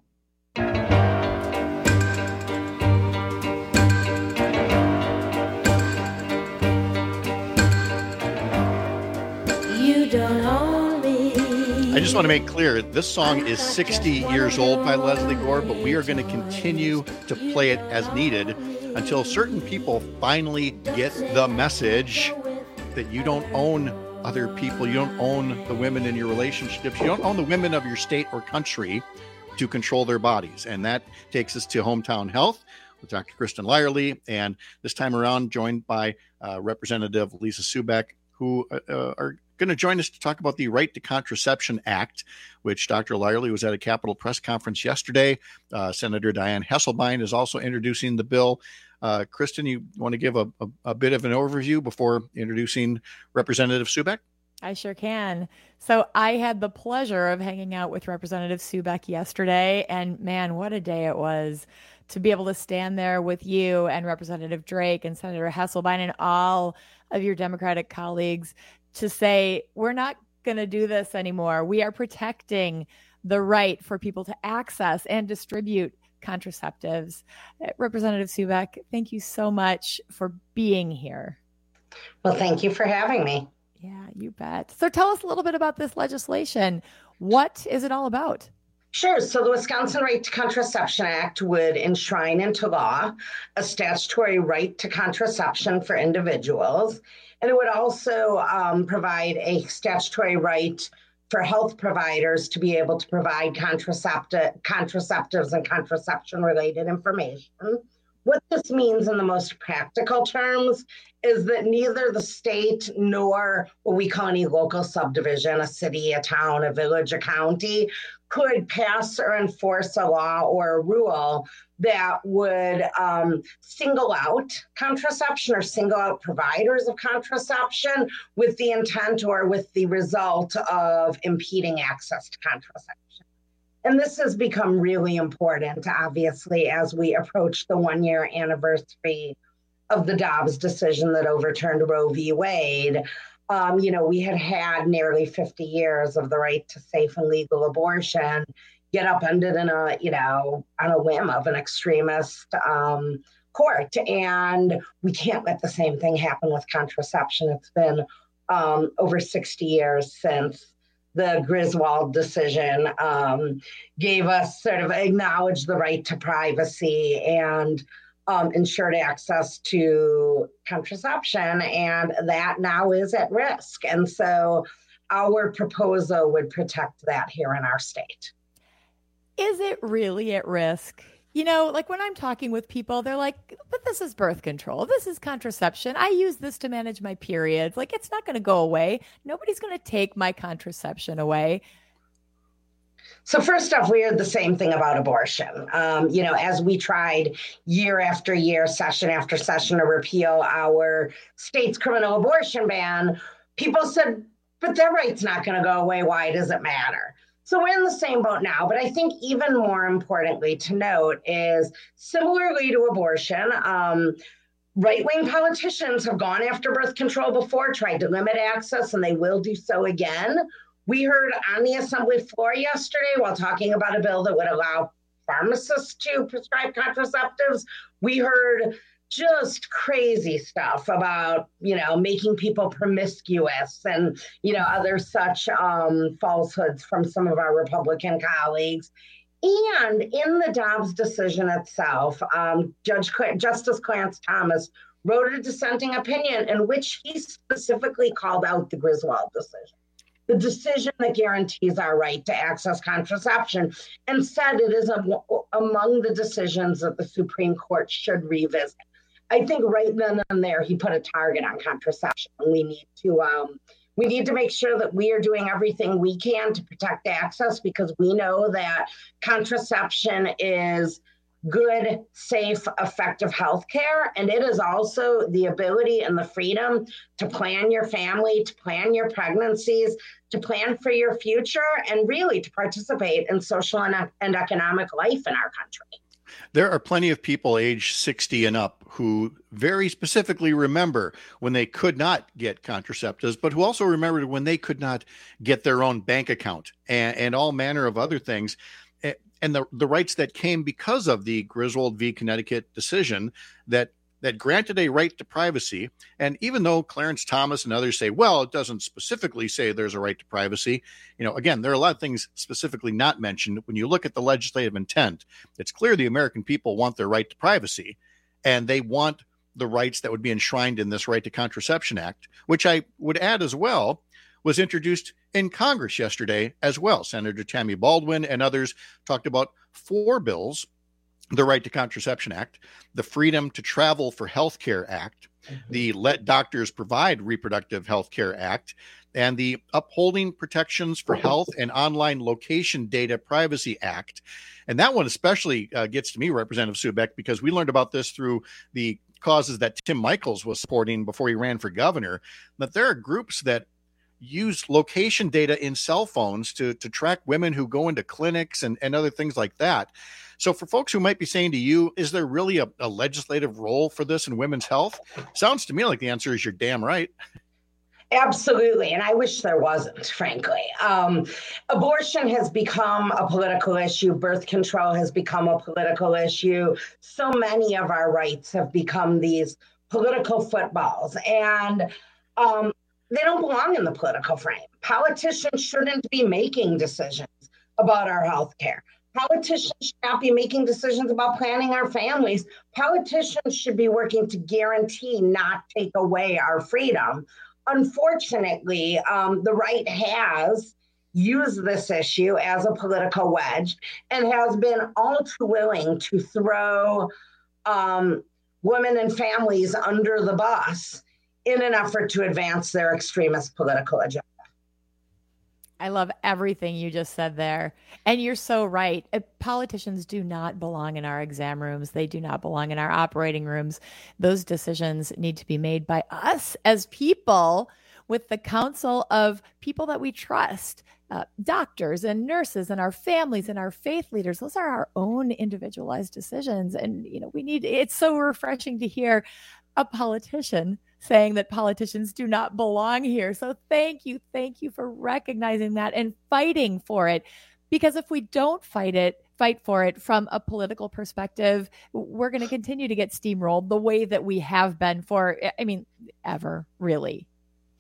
You don't own me. I just want to make clear, this song is sixty years old by Leslie Gore, but we are going to continue to play it as needed until certain people finally get the message that you don't own other people. You don't own the women in your relationships. You don't own the women of your state or country to control their bodies. And that takes us to Hometown Health with Doctor Kristen Lyerly, and this time around joined by uh, Representative Lisa Subeck, who uh, are going to join us to talk about the Right to Contraception Act, which Doctor Lyerly was at a Capitol press conference yesterday. Uh, Senator Dianne Hesselbein is also introducing the bill. Uh, Kristen, you want to give a, a, a bit of an overview before introducing Representative Subeck? I sure can. So I had the pleasure of hanging out with Representative Subek yesterday, and man, what a day it was to be able to stand there with you and Representative Drake and Senator Hesselbein and all of your Democratic colleagues to say, we're not going to do this anymore. We are protecting the right for people to access and distribute contraceptives. Uh, Representative Subek, thank you so much for being here. Well, thank you for having me. Yeah, you bet. So tell us a little bit about this legislation. What is it all about? Sure. So the Wisconsin Right to Contraception Act would enshrine into law a statutory right to contraception for individuals. And it would also um, provide a statutory right for health providers to be able to provide contraceptive, contraceptives and contraception-related information. What this means in the most practical terms is that neither the state nor what we call any local subdivision, a city, a town, a village, a county, could pass or enforce a law or a rule that would um, single out contraception or single out providers of contraception with the intent or with the result of impeding access to contraception. And this has become really important, obviously, as we approach the one-year anniversary of the Dobbs decision that overturned Roe v. Wade. Um, you know, we had had nearly fifty years of the right to safe and legal abortion get upended in a, you know, on a whim of an extremist um, court. And we can't let the same thing happen with contraception. It's been um, over sixty years since the Griswold decision um, gave us sort of acknowledged the right to privacy and um, ensured access to contraception. And that now is at risk. And so our proposal would protect that here in our state. Is it really at risk? You know, like when I'm talking with people, they're like, but this is birth control. This is contraception. I use this to manage my periods. Like, it's not going to go away. Nobody's going to take my contraception away. So first off, we heard the same thing about abortion. Um, you know, as we tried year after year, session after session to repeal our state's criminal abortion ban, people said, but their right's not going to go away. Why does it matter? So we're in the same boat now, but I think even more importantly to note is similarly to abortion, um, right-wing politicians have gone after birth control before, tried to limit access, and they will do so again. We heard on the assembly floor yesterday while talking about a bill that would allow pharmacists to prescribe contraceptives, we heard just crazy stuff about, you know, making people promiscuous and, you know, other such um, falsehoods from some of our Republican colleagues. And in the Dobbs decision itself, um, Judge Cl- Justice Clarence Thomas wrote a dissenting opinion in which he specifically called out the Griswold decision, the decision that guarantees our right to access contraception, and said it is a, among the decisions that the Supreme Court should revisit. I think right then and there, he put a target on contraception. We need to um, we need to make sure that we are doing everything we can to protect access, because we know that contraception is good, safe, effective health care. And it is also the ability and the freedom to plan your family, to plan your pregnancies, to plan for your future, and really to participate in social and, and economic life in our country. There are plenty of people age sixty and up who very specifically remember when they could not get contraceptives, but who also remembered when they could not get their own bank account and, and all manner of other things. And the, the rights that came because of the Griswold v. Connecticut decision that that granted a right to privacy. And even though Clarence Thomas and others say, well, it doesn't specifically say there's a right to privacy, you know, again, there are a lot of things specifically not mentioned. When you look at the legislative intent, it's clear the American people want their right to privacy, and they want the rights that would be enshrined in this Right to Contraception Act, which I would add as well was introduced in Congress yesterday as well. Senator Tammy Baldwin and others talked about four bills: the Right to Contraception Act, the Freedom to Travel for Healthcare Act, the Let Doctors Provide Reproductive Healthcare Act, and the Upholding Protections for Health and Online Location Data Privacy Act. And that one especially uh, gets to me, Representative Subek, because we learned about this through the causes that Tim Michels was supporting before he ran for governor, that there are groups that use location data in cell phones to, to track women who go into clinics and, and other things like that. So for folks who might be saying to you, is there really a, a legislative role for this in women's health? Sounds to me like the answer is you're damn right. Absolutely. And I wish there wasn't, frankly. Um, abortion has become a political issue. Birth control has become a political issue. So many of our rights have become these political footballs. And um, they don't belong in the political frame. Politicians shouldn't be making decisions about our health care. Politicians should not be making decisions about planning our families. Politicians should be working to guarantee, not take away our freedom. Unfortunately, um, the right has used this issue as a political wedge and has been all too willing to throw um, women and families under the bus in an effort to advance their extremist political agenda. I love everything you just said there. And you're so right. Politicians do not belong in our exam rooms. They do not belong in our operating rooms. Those decisions need to be made by us as people with the counsel of people that we trust, uh, doctors and nurses and our families and our faith leaders. Those are our own individualized decisions. And, you know, we need, it's so refreshing to hear a politician saying that politicians do not belong here. So thank you. Thank you for recognizing that and fighting for it. Because if we don't fight it, fight for it from a political perspective, we're going to continue to get steamrolled the way that we have been for, I mean, ever, really.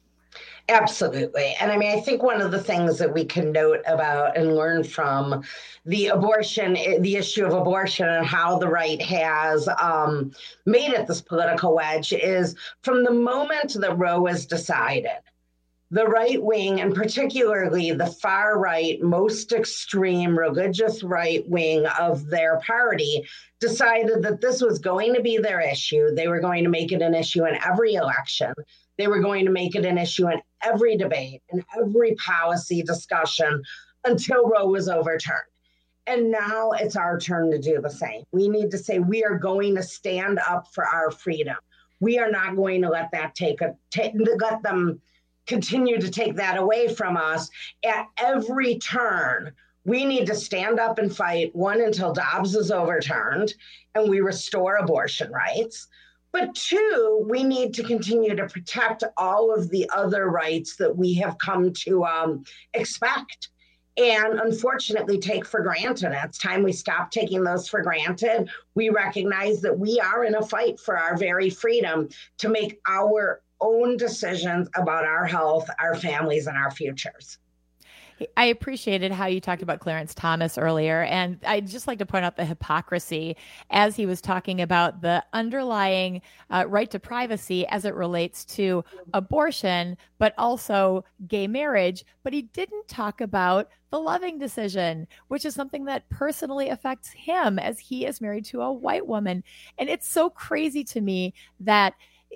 Absolutely. And I mean, I think one of the things that we can note about and learn from the abortion, the issue of abortion and how the right has um, made it this political wedge is from the moment that Roe was decided, the right wing, and particularly the far right, most extreme religious right wing of their party, decided that this was going to be their issue. They were going to make it an issue in every election. They were going to make it an issue in every debate, in every policy discussion until Roe was overturned. And now it's our turn to do the same. We need to say we are going to stand up for our freedom. We are not going to let that take a take, let them continue to take that away from us at every turn. We need to stand up and fight, one, until Dobbs is overturned and we restore abortion rights. But two, we need to continue to protect all of the other rights that we have come to um, expect and unfortunately take for granted. It's time we stop taking those for granted. We recognize that we are in a fight for our very freedom to make our own decisions about our health, our families, and our futures. I appreciated how you talked about Clarence Thomas earlier, and I'd just like to point out the hypocrisy as he was talking about the underlying uh, right to privacy as it relates to abortion, but also gay marriage. But he didn't talk about the Loving decision, which is something that personally affects him as he is married to a white woman. And it's so crazy to me that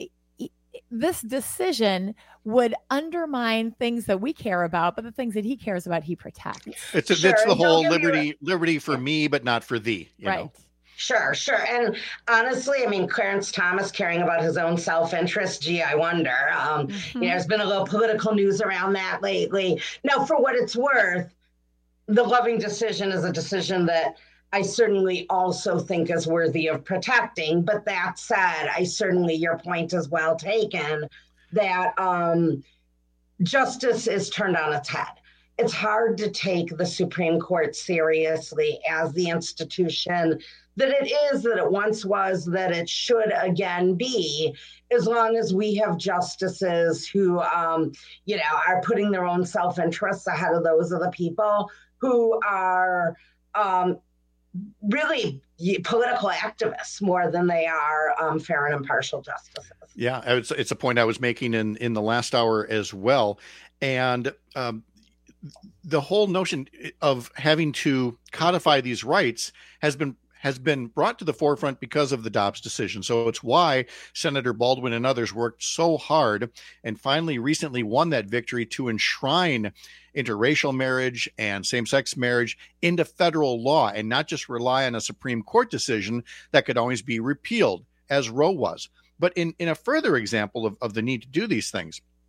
this decision would undermine things that we care about, but the things that he cares about, he protects. It's a, Sure, it's the and don't whole get me liberty wrong. liberty for me, but not for thee. You Right. know? Sure, sure. And honestly, I mean, Clarence Thomas caring about his own self-interest, gee, I wonder. Um, You know, there's been a little political news around that lately. Now, for what it's worth, the Loving decision is a decision that I certainly also think is worthy of protecting. But that said, I certainly, your point is well taken, that um, justice is turned on its head. It's hard to take the Supreme Court seriously as the institution that it is, that it once was, that it should again be, as long as we have justices who, um, you know, are putting their own self-interests ahead of those of the people, who are um, really political activists more than they are um, fair and impartial justices. Yeah, it's, it's a point I was making in, in the last hour as well. And um, the whole notion of having to codify these rights has been has been brought to the forefront because of the Dobbs decision. So it's why Senator Baldwin and others worked so hard and finally recently won that victory to enshrine interracial marriage and same-sex marriage into federal law and not just rely on a Supreme Court decision that could always be repealed, as Roe was. But in, in a further example of, of the need to do these things,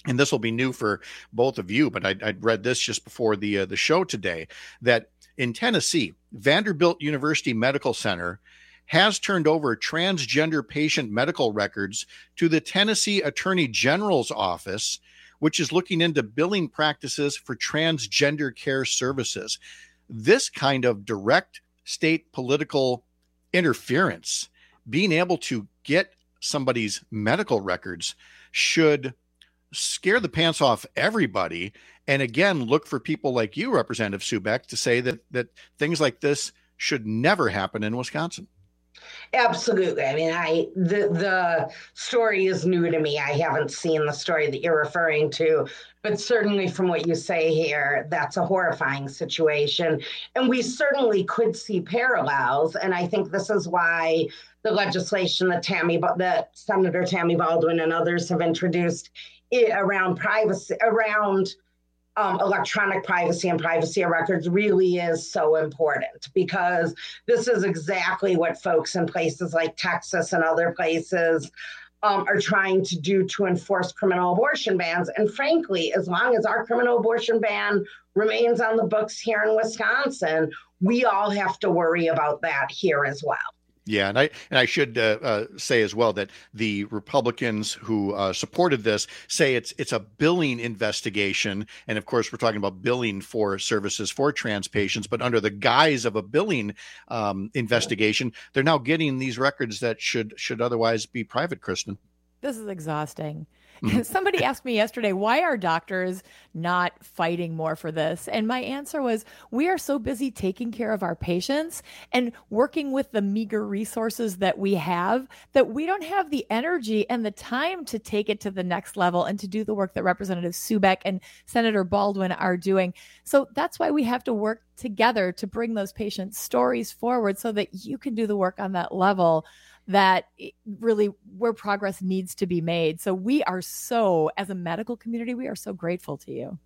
and this will be new for both of you, but I, I'd read this just before the uh, the show today, that in Tennessee, Vanderbilt University Medical Center has turned over transgender patient medical records to the Tennessee Attorney General's office, which is looking into billing practices for transgender care services. This kind of direct state political interference, being able to get somebody's medical records, should scare the pants off everybody. And again, look for people like you, Representative Subek, to say that that things like this should never happen in Wisconsin. Absolutely. I mean, I the the story is new to me. I haven't seen the story that you're referring to, but certainly from what you say here, that's a horrifying situation. And we certainly could see parallels. And I think this is why the legislation that Tammy, that Senator Tammy Baldwin and others have introduced it around privacy, around Um, electronic privacy and privacy of records really is so important, because this is exactly what folks in places like Texas and other places um, are trying to do to enforce criminal abortion bans. And frankly, as long as our criminal abortion ban remains on the books here in Wisconsin, we all have to worry about that here as well. Yeah, and I and I should uh, uh, say as well that the Republicans who uh, supported this say it's it's a billing investigation, and of course we're talking about billing for services for trans patients, but under the guise of a billing um, investigation, they're now getting these records that should should otherwise be private. Kristen, this is exhausting. Somebody asked me yesterday, why are doctors not fighting more for this? And my answer was, we are so busy taking care of our patients and working with the meager resources that we have that we don't have the energy and the time to take it to the next level and to do the work that Representative Subek and Senator Baldwin are doing. So that's why we have to work together to bring those patients' stories forward so that you can do the work on that level that really where progress needs to be made. So we are so, as a medical community, we are so grateful to you.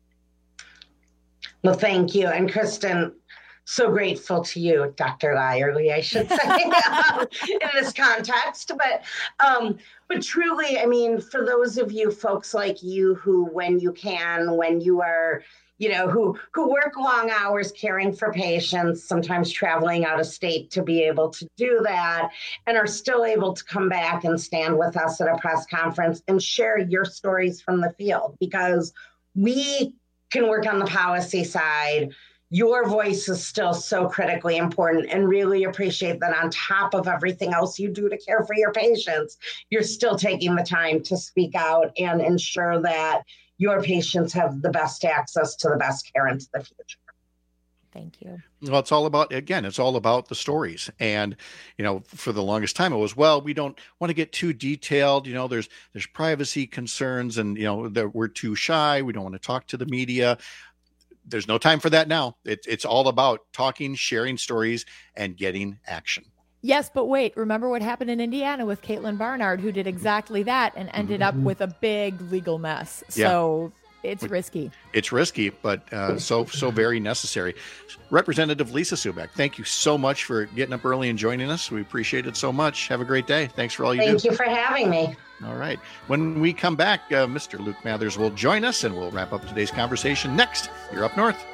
Well, thank you. And Kristen, so grateful to you, Doctor Lyerly, I should say, um, in this context. But, um, but truly, I mean, for those of you folks like you who, when you can, when you are, you know, who who work long hours caring for patients, sometimes traveling out of state to be able to do that, and are still able to come back and stand with us at a press conference and share your stories from the field, because we can work on the policy side. Your voice is still so critically important, and really appreciate that on top of everything else you do to care for your patients, you're still taking the time to speak out and ensure that your patients have the best access to the best care into the future. Thank you. Well, it's all about, again, it's all about the stories. And, you know, for the longest time it was, well, we don't want to get too detailed. You know, there's, there's privacy concerns, and, you know, that we're too shy. We don't want to talk to the media. There's no time for that now. It, it's all about talking, sharing stories, and getting action. Yes, but wait, remember what happened in Indiana with Caitlin Barnard, who did exactly that and ended up with a big legal mess. So yeah. It's risky. It's risky, but uh, so, so very necessary. Representative Lisa Subek, thank you so much for getting up early and joining us. We appreciate it so much. Have a great day. Thanks for all you Thank do. Thank you for having me. All right. When we come back, uh, Mister Luke Mathers will join us, and we'll wrap up today's conversation next. You're Up North.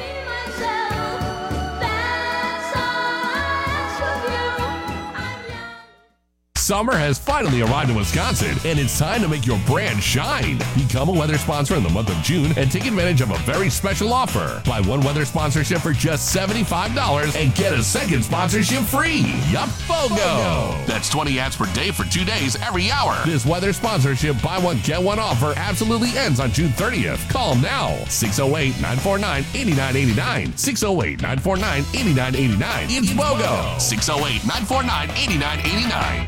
Summer has finally arrived in Wisconsin, and it's time to make your brand shine. Become a weather sponsor in the month of June and take advantage of a very special offer. Buy one weather sponsorship for just seventy-five dollars and get a second sponsorship free. Yup, BOGO! That's twenty ads per day for two days every hour. This weather sponsorship buy one, get one offer absolutely ends on June thirtieth. Call now. six oh eight, nine four nine, eight nine eight nine. six oh eight, nine four nine, eight nine eight nine. It's BOGO. six oh eight, nine four nine, eight nine eight nine.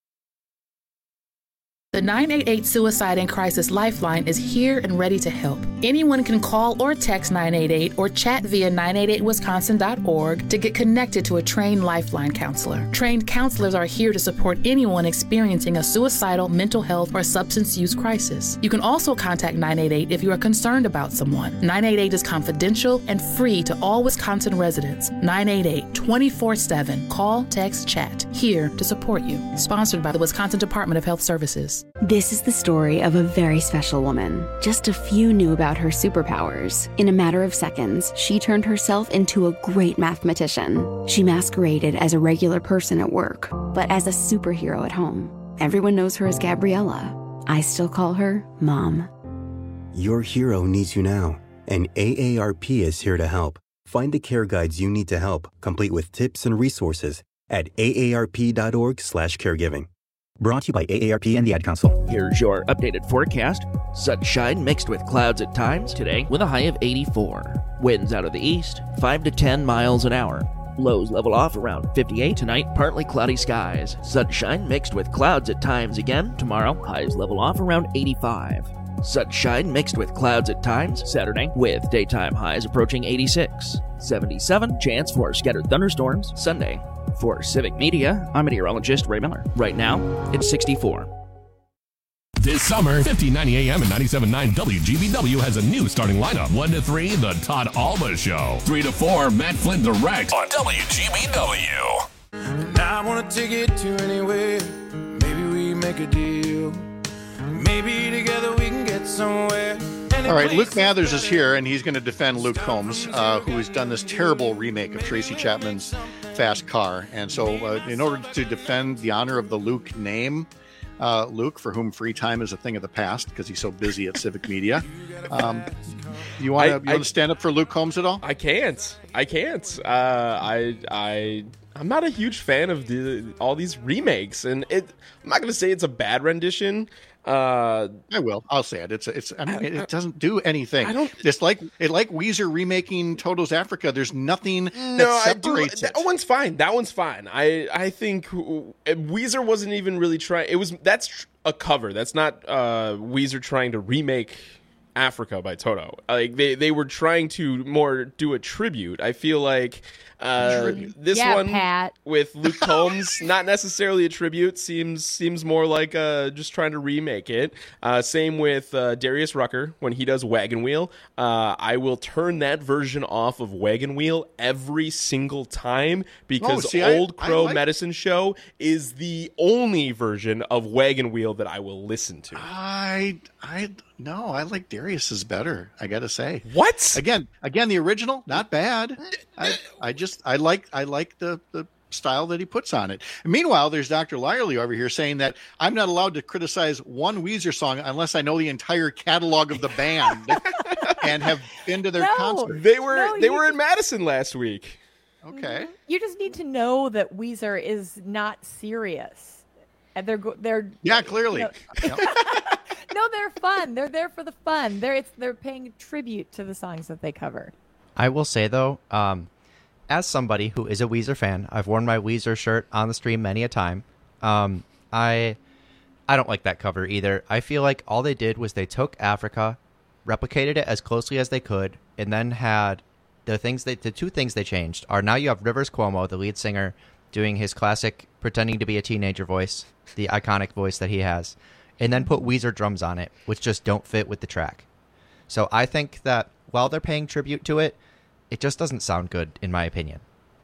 The nine eight eight Suicide and Crisis Lifeline is here and ready to help. Anyone can call or text nine eight eight or chat via nine eight eight wisconsin dot org to get connected to a trained Lifeline counselor. Trained counselors are here to support anyone experiencing a suicidal, mental health, or substance use crisis. You can also contact nine eight eight if you are concerned about someone. nine eight eight is confidential and free to all Wisconsin residents. nine eight eight, twenty-four seven. Call, text, chat. Here to support you. Sponsored by the Wisconsin Department of Health Services. This is the story of a very special woman. Just a few knew about her superpowers. In a matter of seconds, she turned herself into a great mathematician. She masqueraded as a regular person at work, but as a superhero at home. Everyone knows her as Gabriella. I still call her Mom. Your hero needs you now, and A A R P is here to help. Find the care guides you need to help, complete with tips and resources at A A R P dot org slash caregiving. Brought to you by A A R P and the Ad Council. Here's your updated forecast. Sunshine mixed with clouds at times today with a high of eighty-four. Winds out of the east, five to ten miles an hour. Lows level off around fifty-eight tonight, partly cloudy skies. Sunshine mixed with clouds at times again. Tomorrow, highs level off around eighty-five. Sunshine mixed with clouds at times Saturday, with daytime highs approaching eighty-six. seventy-seven chance for scattered thunderstorms Sunday. For Civic Media, I'm meteorologist Ray Miller. Right now, it's sixty-four. This summer, fifteen ninety A M and ninety-seven point nine W G B W has a new starting lineup. one to three, The Todd Alba Show. three to four, Matt Flynn Direct. On W G B W. I want to take it to anywhere. Maybe we make a deal. Maybe together we can get somewhere. All right, Luke Mathers is here, and he's going to defend Luke Combs, uh, who has done this terrible remake of Tracy Chapman's Fast Car. And so uh, in order to defend the honor of the Luke name, uh, Luke, for whom free time is a thing of the past because he's so busy at Civic Media, um, you want to stand up for Luke Combs at all? I can't. I can't. Uh, I I I'm not a huge fan of the all these remakes, and it. I'm not going to say it's a bad rendition. Uh, I will. I'll say it. It's. It's. I mean, it doesn't do anything. I don't. It's like it like Weezer remaking Toto's Africa. There's nothing that no, separates I do, it. That one's fine. That one's fine. I. I think Weezer wasn't even really trying. It was. That's a cover. That's not uh, Weezer trying to remake Africa by Toto. Like they, they were trying to more do a tribute. I feel like uh, this yeah, one Pat. with Luke Combs, not necessarily a tribute, seems seems more like uh, just trying to remake it. Uh, same with uh, Darius Rucker when he does Wagon Wheel. Uh, I will turn that version off of Wagon Wheel every single time because oh, see, Old I, Crow I like... Medicine Show is the only version of Wagon Wheel that I will listen to. I I no, I like Darius's better. I got to say. What? Again, again, the original, not bad. I, I just, I like, I like the, the style that he puts on it. And meanwhile, there's Doctor Lyerly over here saying that I'm not allowed to criticize one Weezer song unless I know the entire catalog of the band and have been to their No. concert. They were, No, they you were in just- Madison last week. Okay. You just need to know that Weezer is not serious, and they're go- they're Yeah, clearly. you know- no, they're fun. They're there for the fun. They're it's they're paying tribute to the songs that they cover. I will say, though, um, as somebody who is a Weezer fan, I've worn my Weezer shirt on the stream many a time. Um, I I don't like that cover either. I feel like all they did was they took Africa, replicated it as closely as they could, and then had the things they, the two things they changed are now you have Rivers Cuomo, the lead singer, doing his classic pretending to be a teenager voice, the iconic voice that he has, and then put Weezer drums on it, which just don't fit with the track. So I think that while they're paying tribute to it, it just doesn't sound good, in my opinion.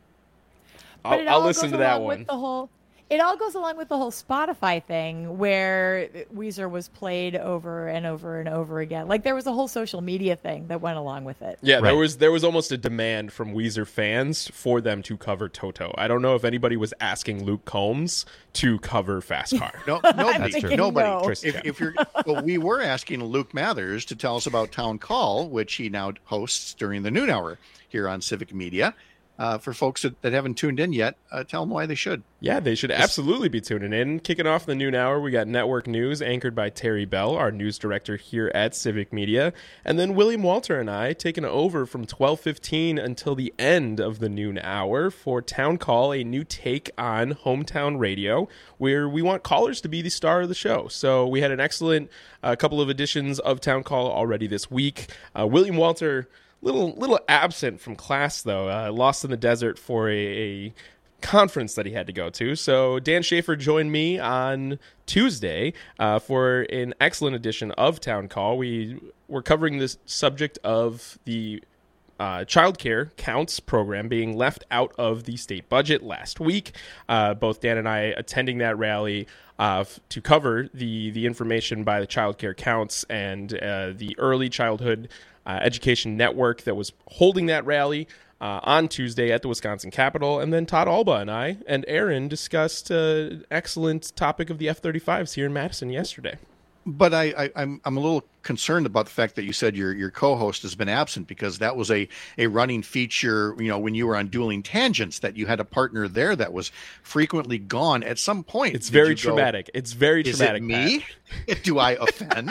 But I'll, it I'll all listen goes to that along one. With the whole, it all goes along with the whole Spotify thing where Weezer was played over and over and over again. Like there was a whole social media thing that went along with it. Yeah, Right. there was there was almost a demand from Weezer fans for them to cover Toto. I don't know if anybody was asking Luke Combs to cover Fast Car. No, I'm nobody. thinking Nobody. no. If, if you're, well, we were asking Luke Mathers to tell us about Town Call, which he now hosts during the noon hour here on Civic Media. uh, for folks that, that haven't tuned in yet, uh, tell them why they should. Yeah, they should absolutely be tuning in. Kicking off the noon hour, we got network news anchored by Terry Bell, our news director here at Civic Media. And then William Walter and I taking over from twelve fifteen until the end of the noon hour for Town Call, a new take on hometown radio, where we want callers to be the star of the show. So we had an excellent uh, couple of editions of Town Call already this week. Uh, William Walter... Little little absent from class, though. Uh, lost in the desert for a, a conference that he had to go to. So Dan Schaefer joined me on Tuesday uh, for an excellent edition of Town Call. We were covering this subject of the uh, child care counts program being left out of the state budget last week. Uh, both Dan and I attending that rally uh, f- to cover the, the information by the child care counts and uh, the early childhood Uh, education network that was holding that rally uh, on Tuesday at the Wisconsin Capitol. And then Todd Alba and I and Aaron discussed an uh, excellent topic of the F thirty-fives here in Madison yesterday. But I, I, I'm I'm a little concerned about the fact that you said your your co-host has been absent, because that was a, a running feature, you know, when you were on Dueling Tangents, that you had a partner there that was frequently gone at some point. It's very traumatic. Go, it's very traumatic. Is it me? Do I offend?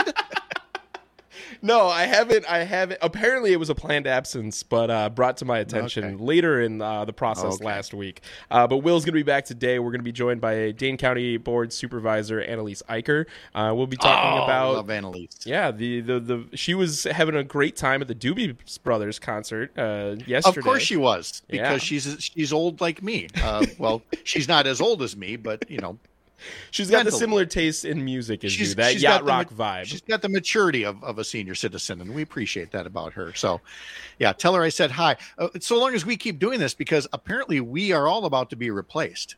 No, I haven't. I haven't. Apparently, it was a planned absence, but uh, brought to my attention okay. later in uh, the process okay. last week. Uh, but Will's going to be back today. We're going to be joined by Dane County Board Supervisor Annalise Eicher. Uh, we'll be talking oh, about. I love Annalise. Yeah, the, the the she was having a great time at the Doobie Brothers concert uh, yesterday. Of course she was, because yeah. she's she's old like me. Uh, well, she's not as old as me, but you know. She's got the similar taste in music as she's, you, that she's yacht got rock the, vibe. She's got the maturity of, of a senior citizen, and we appreciate that about her. So, yeah, tell her I said hi. Uh, so long as we keep doing this, because apparently we are all about to be replaced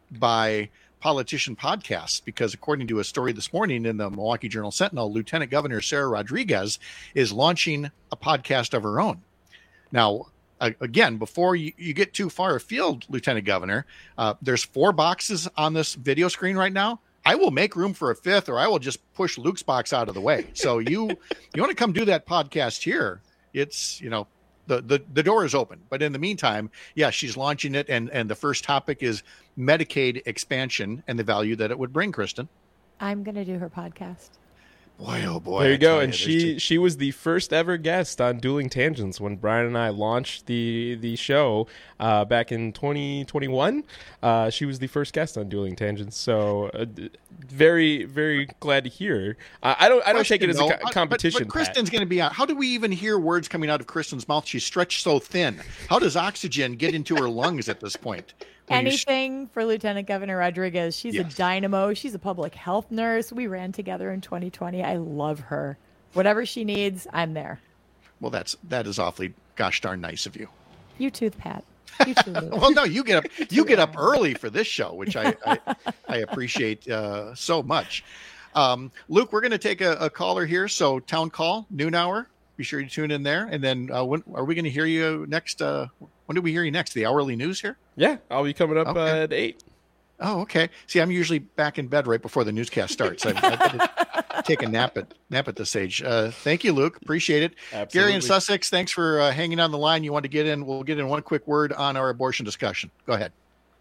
by politician podcasts, because according to a story this morning in the Milwaukee Journal Sentinel, Lieutenant Governor Sarah Rodriguez is launching a podcast of her own. Now, again, before you, you get too far afield, Lieutenant Governor, uh, there's four boxes on this video screen right now. I will make room for a fifth, or I will just push Luke's box out of the way. So you you want to come do that podcast here, it's, you know, the, the, the door is open. But in the meantime, yeah, she's launching it. And, and the first topic is Medicaid expansion and the value that it would bring, Kristen. I'm going to do her podcast. Boy, oh boy. There you I go. you, And she just... she was the first ever guest on Dueling Tangents when Brian and I launched the the show uh, back in twenty twenty-one. Uh, she was the first guest on Dueling Tangents. So uh, very, very glad to hear. Uh, I don't I don't Question, take it as though, a co- competition. But, but Kristen's going to be on. How do we even hear words coming out of Kristen's mouth? She's stretched so thin. How does oxygen get into her lungs at this point? Anything for Lieutenant Governor Rodriguez. She's yes. a dynamo. She's a public health nurse. We ran together in twenty twenty. I love her. Whatever she needs, I'm there. Well, that's that is awfully gosh darn nice of you. You too, Pat. You too, well, no, you get up you get up early for this show, which I I, I appreciate uh, so much. Um, Luke, we're going to take a, a caller here. So Town Call, noon hour. Be sure you tune in there. And then uh, when are we going to hear you next? Uh, when do we hear you next? The hourly news here? Yeah, I'll be coming up okay. uh, at eight. Oh, okay. See, I'm usually back in bed right before the newscast starts. I've, I've got to take a nap at nap at this age. Uh, thank you, Luke. Appreciate it. Absolutely. Gary in Sussex, thanks for uh, hanging on the line. You want to get in? We'll get in one quick word on our abortion discussion. Go ahead.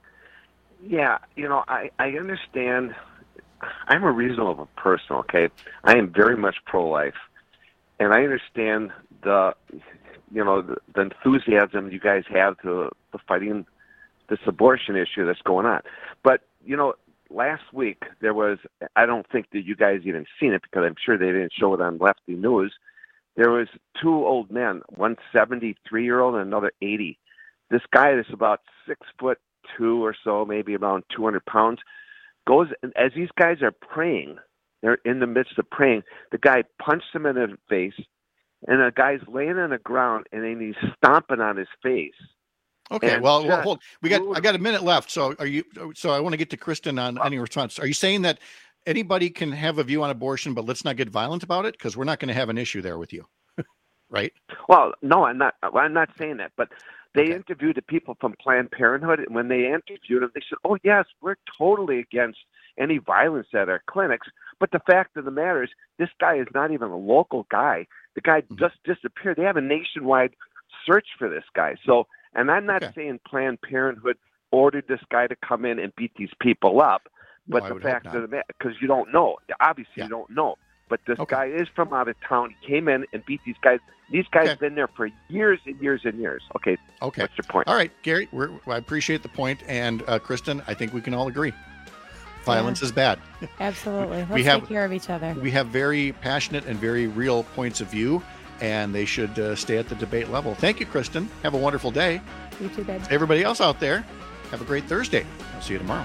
Yeah, you know, I, I understand. I'm a reasonable person, okay? I am very much pro-life. And I understand the, you know, the, the enthusiasm you guys have to, to fighting this abortion issue that's going on. But, you know, last week there was, I don't think that you guys even seen it because I'm sure they didn't show it on Lefty News. There was two old men, one seventy-three-year-old and another eighty. This guy that's about six foot two or so, maybe around two hundred pounds, goes, as these guys are praying, they're in the midst of praying, the guy punched him in the face, and the guy's laying on the ground, and then he's stomping on his face. Okay, and well, well, hold. We got. I got a minute left. So, are you? So, I want to get to Kristen on any response. Are you saying that anybody can have a view on abortion, but let's not get violent about it? Because we're not going to have an issue there with you, right? Well, no, I'm not. Well, I'm not saying that, but they okay. interviewed the people from Planned Parenthood, and when they interviewed them, they said, "Oh, yes, we're totally against any violence at our clinics." But the fact of the matter is, this guy is not even a local guy. The guy mm-hmm. just disappeared. They have a nationwide search for this guy. So, And I'm not Okay. saying Planned Parenthood ordered this guy to come in and beat these people up, but No, I the would hope fact not. of the matter, because you don't know. Obviously, Yeah. you don't know. But this Okay. guy is from out of town. He came in and beat these guys. These guys have been there for years and years and years. Okay. Okay. What's your point? All right, Gary, we're, I appreciate the point, and uh, Kristen, I think we can all agree. Violence Yeah. is bad. Absolutely. Let's We have- take care of each other. We have very passionate and very real points of view, and they should uh, stay at the debate level. Thank you, Kristen. Have a wonderful day. You too, babe. Everybody else out there, have a great Thursday. I'll see you tomorrow.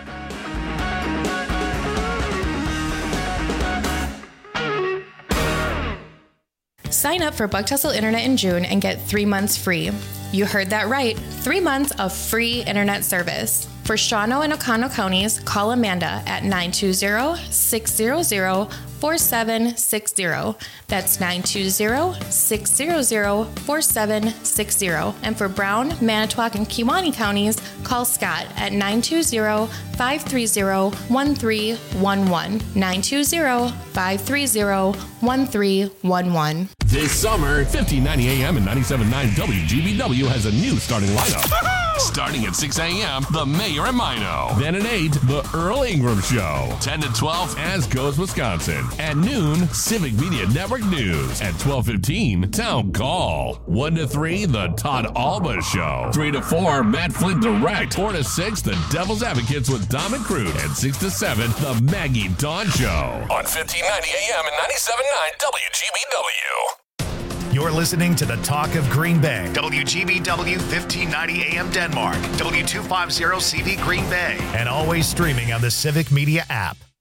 Sign up for Buck Tussle Internet in June and get three months free. You heard that right. Three months of free internet service. For Shawano and Oconto counties, call Amanda at nine two zero, six zero zero, four seven six zero. That's nine two zero, six zero zero, four seven six zero. And for Brown, Manitowoc, and Kewaunee counties, call Scott at nine two zero, five three zero, one three one one. nine two zero, five three zero, one three one one. This summer, fifteen ninety A M and ninety-seven point nine W G B W has a new starting lineup. Starting at six A M, The Mayor and Mino. Then at eight, The Earl Ingram Show. ten to twelve, As Goes Wisconsin. At noon, Civic Media Network News. At twelve fifteen, Town Call. one to three, The Todd Alba Show. three to four, Matt Flint Direct. four to six, The Devil's Advocates with Dom and Crude. And six to seven, The Maggie Dawn Show. On fifteen ninety A M and ninety-seven point nine W G B W. You're listening to the Talk of Green Bay. W G B W fifteen ninety A M Denmark. W two fifty C V Green Bay. And always streaming on the Civic Media app.